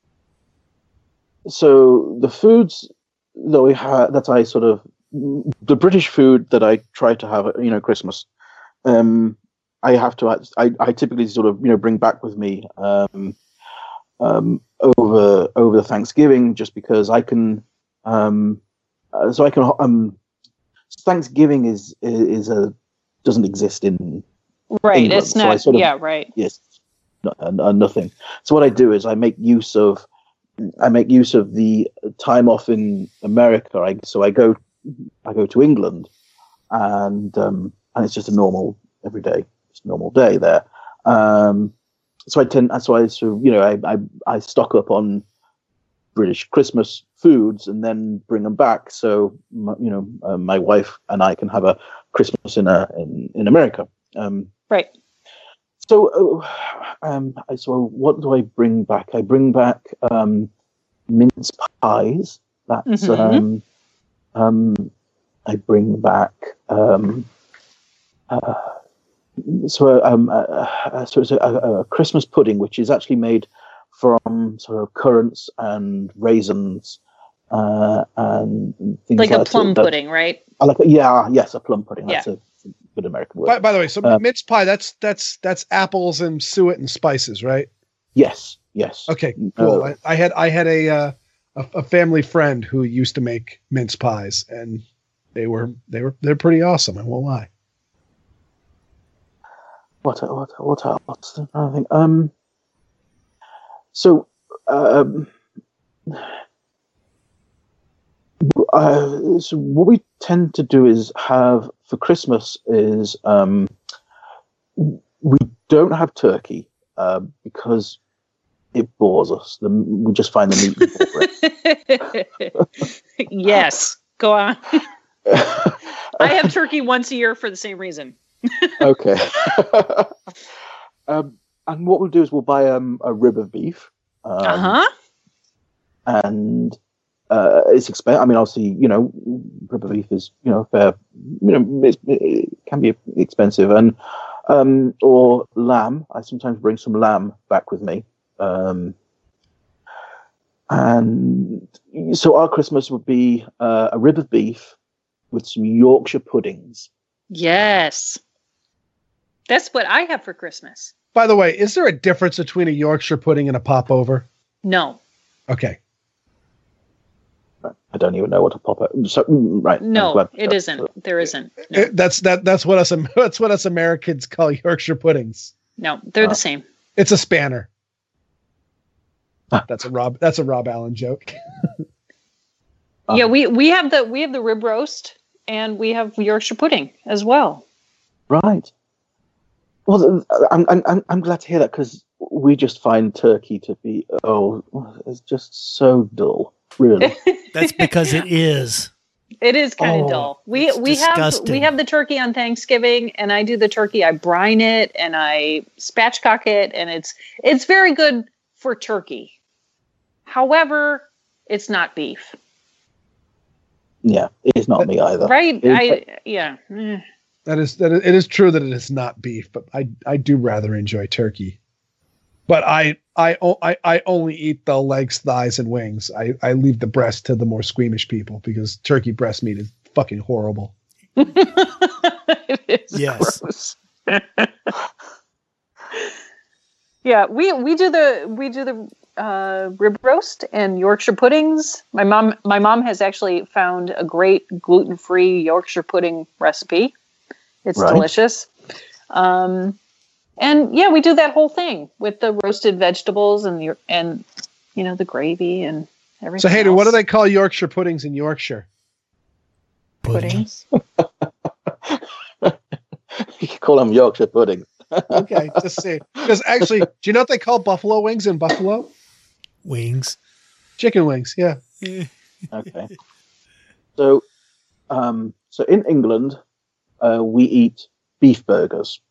So the foods that we have, that I sort of, the British food that I try to have, at, you know, Christmas, um, I have to, I, I typically sort of, you know, bring back with me, um, um, over, over the Thanksgiving, just because I can, um, uh, so I can, um, Thanksgiving is, is a, doesn't exist in Right. England, It's so I not. sort of- yeah. Right. yes, no, uh, nothing. So what I do is I make use of I make use of the time off in America. I, so I go I go to England, and um, and it's just a normal everyday, it's a normal day there. Um, so I tend so I so you know I, I I stock up on British Christmas foods and then bring them back. So my, you know uh, my wife and I can have a Christmas in a in, in America. Um, Right. So, uh, um, so what do I bring back? I bring back um, mince pies. That's Mhm. um, um, I bring back um, uh, so um, uh, uh, so it's a, a, a Christmas pudding, which is actually made from sort of currants and raisins uh, and things Like like a plum that. pudding, right? I like, yeah, yes, a plum pudding. That's Yeah. a good American word. By, by the way, so Uh, mince pie, that's that's that's apples and suet and spices, right? Yes, yes. Okay, cool. Uh, I, I had I had a, uh, a a family friend who used to make mince pies, and they were they were they're pretty awesome. I won't lie. What what what else? I think. Um. So, um, uh, so what we tend to do is have for Christmas is um, we don't have turkey uh, because it bores us. The, we just find the meat boring. Yes, go on. I have turkey once a year for the same reason. Okay. um, and what we'll do is we'll buy um, a rib of beef. Um, Uh huh. And uh, it's expensive. I mean, obviously, you know, rib of beef is, you know, fair. You know, it's, it can be expensive, and um, or lamb. I sometimes bring some lamb back with me. Um, and so our Christmas would be uh, a rib of beef with some Yorkshire puddings. Yes, that's what I have for Christmas. By the way, is there a difference between a Yorkshire pudding and a popover? No, Okay. I don't even know what a pop up. So, right. I'm no, glad- it isn't. There isn't. No, It- that's that that's what us that's what us Americans call Yorkshire puddings. no they're Uh, the same. It's a spanner. That's a Rob that's a Rob Allen joke. um, Yeah, we we have the we have the rib roast and we have Yorkshire pudding as well. Right. Well, I'm I'm I'm- I'm glad to hear that because we just find turkey to be oh, it's just so dull. Really. That's because it is. It is kind of Oh, dull. We it's we have disgusting. we have the turkey on Thanksgiving, and I do the turkey. I brine it and I spatchcock it, and it's it's very good for turkey. However, it's not beef, Yeah, it's not me either. right? It- I yeah. Eh. That is that is, it is true that it is not beef, but I I do rather enjoy turkey. But I I o- I, I only eat the legs, thighs, and wings. I, I leave the breast to the more squeamish people because turkey breast meat is fucking horrible. It is Yes. gross. Yeah, we we do the we do the uh, rib roast and Yorkshire puddings. My mom my mom has actually found a great gluten-free Yorkshire pudding recipe. It's Right. delicious. Um, and yeah, we do that whole thing with the roasted vegetables and the and you know the gravy and everything. So Hayden, else. what do they call Yorkshire puddings in Yorkshire? puddings? You can call them Yorkshire pudding. Okay, just see. Because actually, do you know what they call buffalo wings in Buffalo? Wings. Chicken wings. Yeah. Okay. So, um, so in England, uh, we eat beef burgers.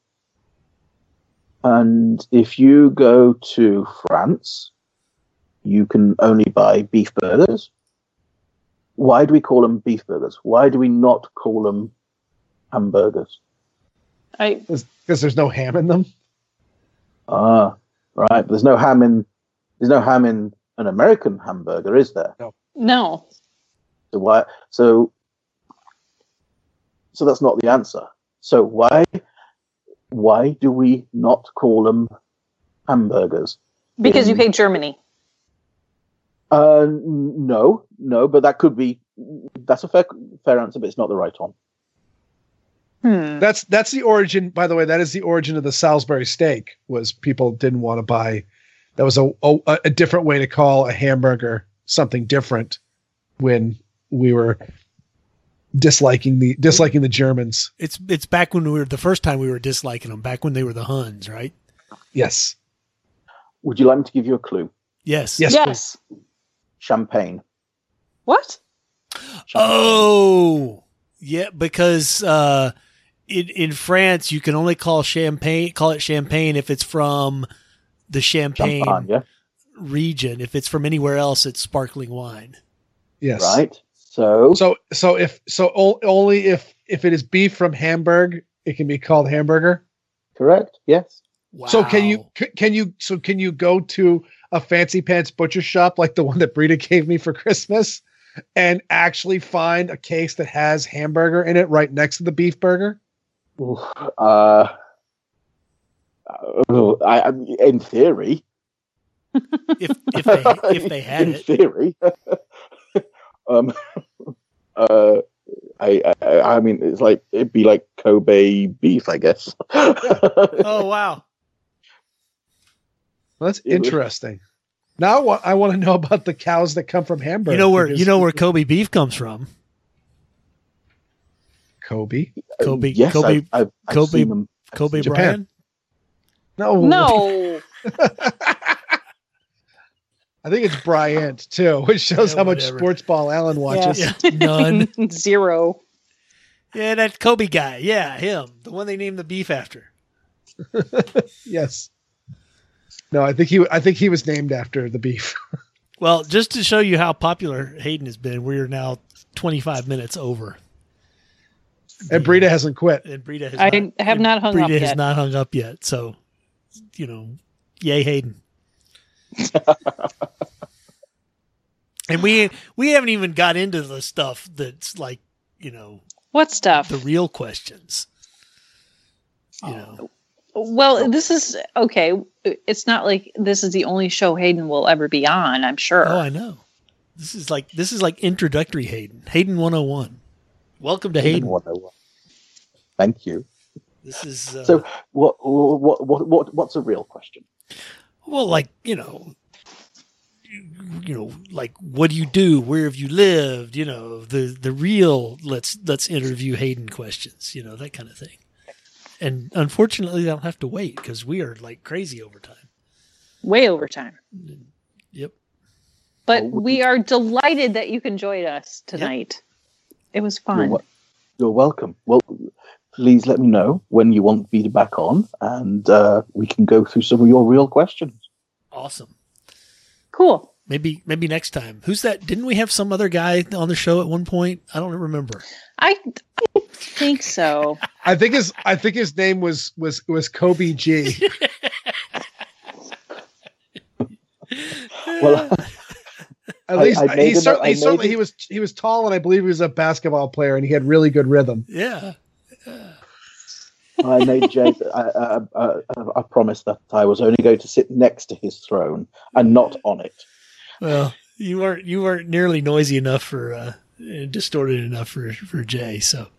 And if you go to France, you can only buy beef burgers. Why do we call them beef burgers? Why do we not call them hamburgers? I Because there's no ham in them. Ah, right. There's no ham in there's no ham in an American hamburger, is there? no. So why? So, so that's not the answer. So why? Why do we not call them hamburgers? Because you In- hate Germany. Uh, n- no, no, but that could be. That's a fair fair answer, but it's not the right one. Hmm. That's that's the origin. By the way, that is the origin of the Salisbury steak. Was people didn't want to buy. That was a a, a different way to call a hamburger something different when we were disliking the disliking the Germans. It's it's back when we were the first time we were disliking them. Back when they were the Huns, right? Yes. Would you like me to give you a clue? Yes. Yes. Yes. Champagne. What? Oh, yeah. Because uh, in in France, you can only call champagne call it champagne if it's from the Champagne Champagne, yeah. region. If it's from anywhere else, it's sparkling wine. Yes. Right. So, So so if so o- only if if it is beef from Hamburg, it can be called hamburger. correct. Yes. Wow. So can you c- can you so can you go to a fancy pants butcher shop like the one that Brita gave me for Christmas and actually find a case that has hamburger in it right next to the beef burger? Uh, I, I in theory, if if they if they had in it, theory, um, uh, I, I I mean, it's like it'd be like Kobe beef, I guess. oh wow, Well, that's interesting. Now I want, I want to know about the cows that come from Hamburg. you know where because- you know where Kobe beef comes from. Kobe? Kobe, yes, Kobe, I've, I've, I've Kobe- seen them. Kobe Japan. Bryant. No. No. I think it's Bryant too, which shows Yeah, how much whatever. sports ball Alan watches. Yeah, none. Zero. Yeah, that Kobe guy. Yeah, him, the one they named the beef after. Yes. No, I think he I think he was named after the beef. Well, just to show you how popular Hayden has been, we are now twenty-five minutes over. And Brita hasn't quit. And Brita has I not, have not hung Brita up has yet. not hung up yet. So, you know, yay Hayden. And we we haven't even got into the stuff that's like, you know, What stuff? the real questions. You know. Well, this is okay. It's not like this is the only show Hayden will ever be on, I'm sure. Oh, I know. This is like this is like introductory Hayden. Hayden one oh one. Welcome to Hayden. Thank you. This is uh, So, what, what, what, what, what's a real question? well, like, you know, you, you know, like what do you do? Where have you lived? You know, the the real let's let's interview Hayden questions. You know, that kind of thing. And unfortunately, they'll have to wait because we are like crazy over time. Way over time. Yep. But Well, we are delighted that you can join us tonight. It was You're, fun. wel- you're welcome. Well, please let me know when you want me to back on, and uh, we can go through some of your real questions. Awesome. Cool. Maybe maybe next time. Who's that? Didn't we have some other guy on the show at one point? I don't remember. I, I think so. I think his I think his name was was was Kobe G. Well, At I- least I made he him- certainly, I he certainly made he him- was he was tall, and I believe he was a basketball player, and he had really good rhythm. Yeah. I made Jay. I, I, I, I promised that I was only going to sit next to his throne and not on it. Well, you weren't you weren't nearly noisy enough for uh, distorted enough for for Jay. So,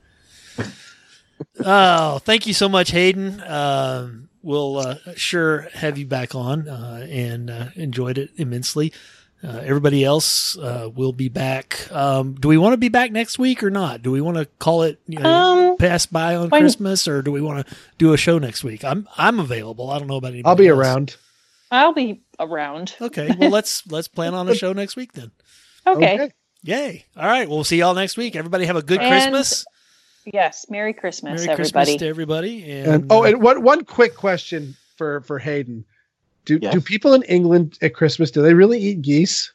oh, thank you so much, Hayden. Um, we'll uh, sure have you back on, uh, and uh, enjoyed it immensely. Uh, everybody else uh, will be back. Um, do we want to be back next week or not? Do we want to call it you know, Um, pass by on when- Christmas, or do we want to do a show next week? I'm I'm available. I don't know about anybody. I'll be else. around. I'll be around. Okay, well let's let's plan on a show next week then. Okay. Yay! All right, we'll see y'all next week. Everybody have a good And Christmas. Yes. Merry Christmas, Merry everybody. Christmas to everybody. And, And oh, uh, and one one quick question for for Hayden: Do Yes. do people in England at Christmas do they really eat geese?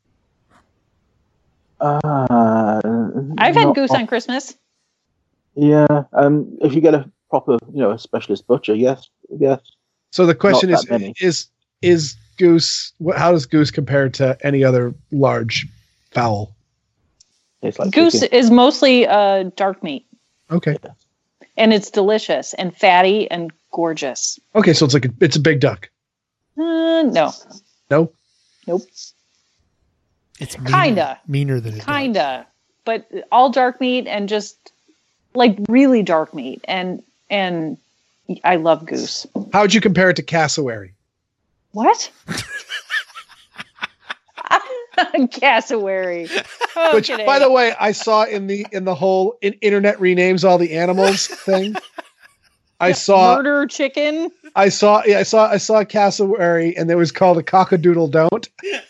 Uh, I've had not goose off- on Christmas. Yeah, um, if you get a proper, you know, a specialist butcher, yes, yes. So the question Not is that many. is is goose? What, how does goose compare to any other large fowl? Tastes like Goose chicken. is mostly uh, dark meat, Okay, and it's delicious and fatty and gorgeous. okay, so it's like a, it's a big duck. Uh, no, No, nope, it's meaner, kinda. meaner than it kinda, but all dark meat and just like really dark meat, and and I love goose. how would you compare it to cassowary? What? Cassowary. Which, Okay. by the way, I saw in the in the whole in, internet renames all the animals thing. I saw murder chicken. I saw yeah, I saw I saw cassowary, and it was called a cockadoodle don't.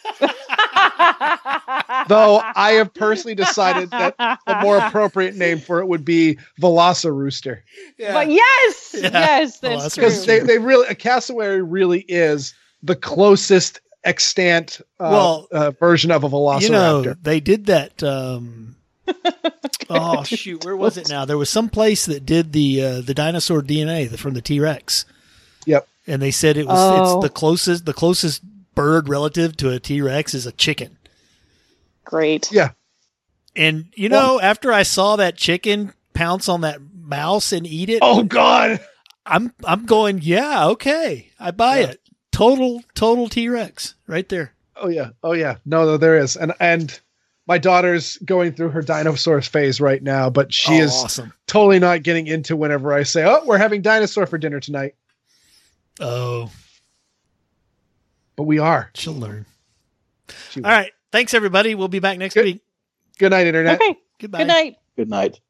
Though I have personally decided that the more appropriate name for it would be Velocirooster, But yes, Yeah. yes, that's true. because they, they really a cassowary really is the closest extant uh, Well, uh, version of a velociraptor. You know, they did that. Um, oh shoot, where was it now? There was some place that did the uh, the dinosaur D N A from the T Rex. Yep. And they said it was Oh. it's the closest the closest bird relative to a T-Rex is a chicken. Great. Yeah. And, you know, well, after I saw that chicken pounce on that mouse and eat it. Oh, God. I'm I'm going, yeah, okay. I buy yeah. it. Total, total T-Rex right there. Oh, yeah. Oh, yeah. No, no, there is. And and my daughter's going through her dinosaur phase right now, but she oh, is awesome. totally not getting into whenever I say, oh, we're having dinosaur for dinner tonight. Oh. But we are. She'll learn. She All right. Thanks, everybody. We'll be back next Good. week. Good night, Internet. Okay. Goodbye. Good night. Good night.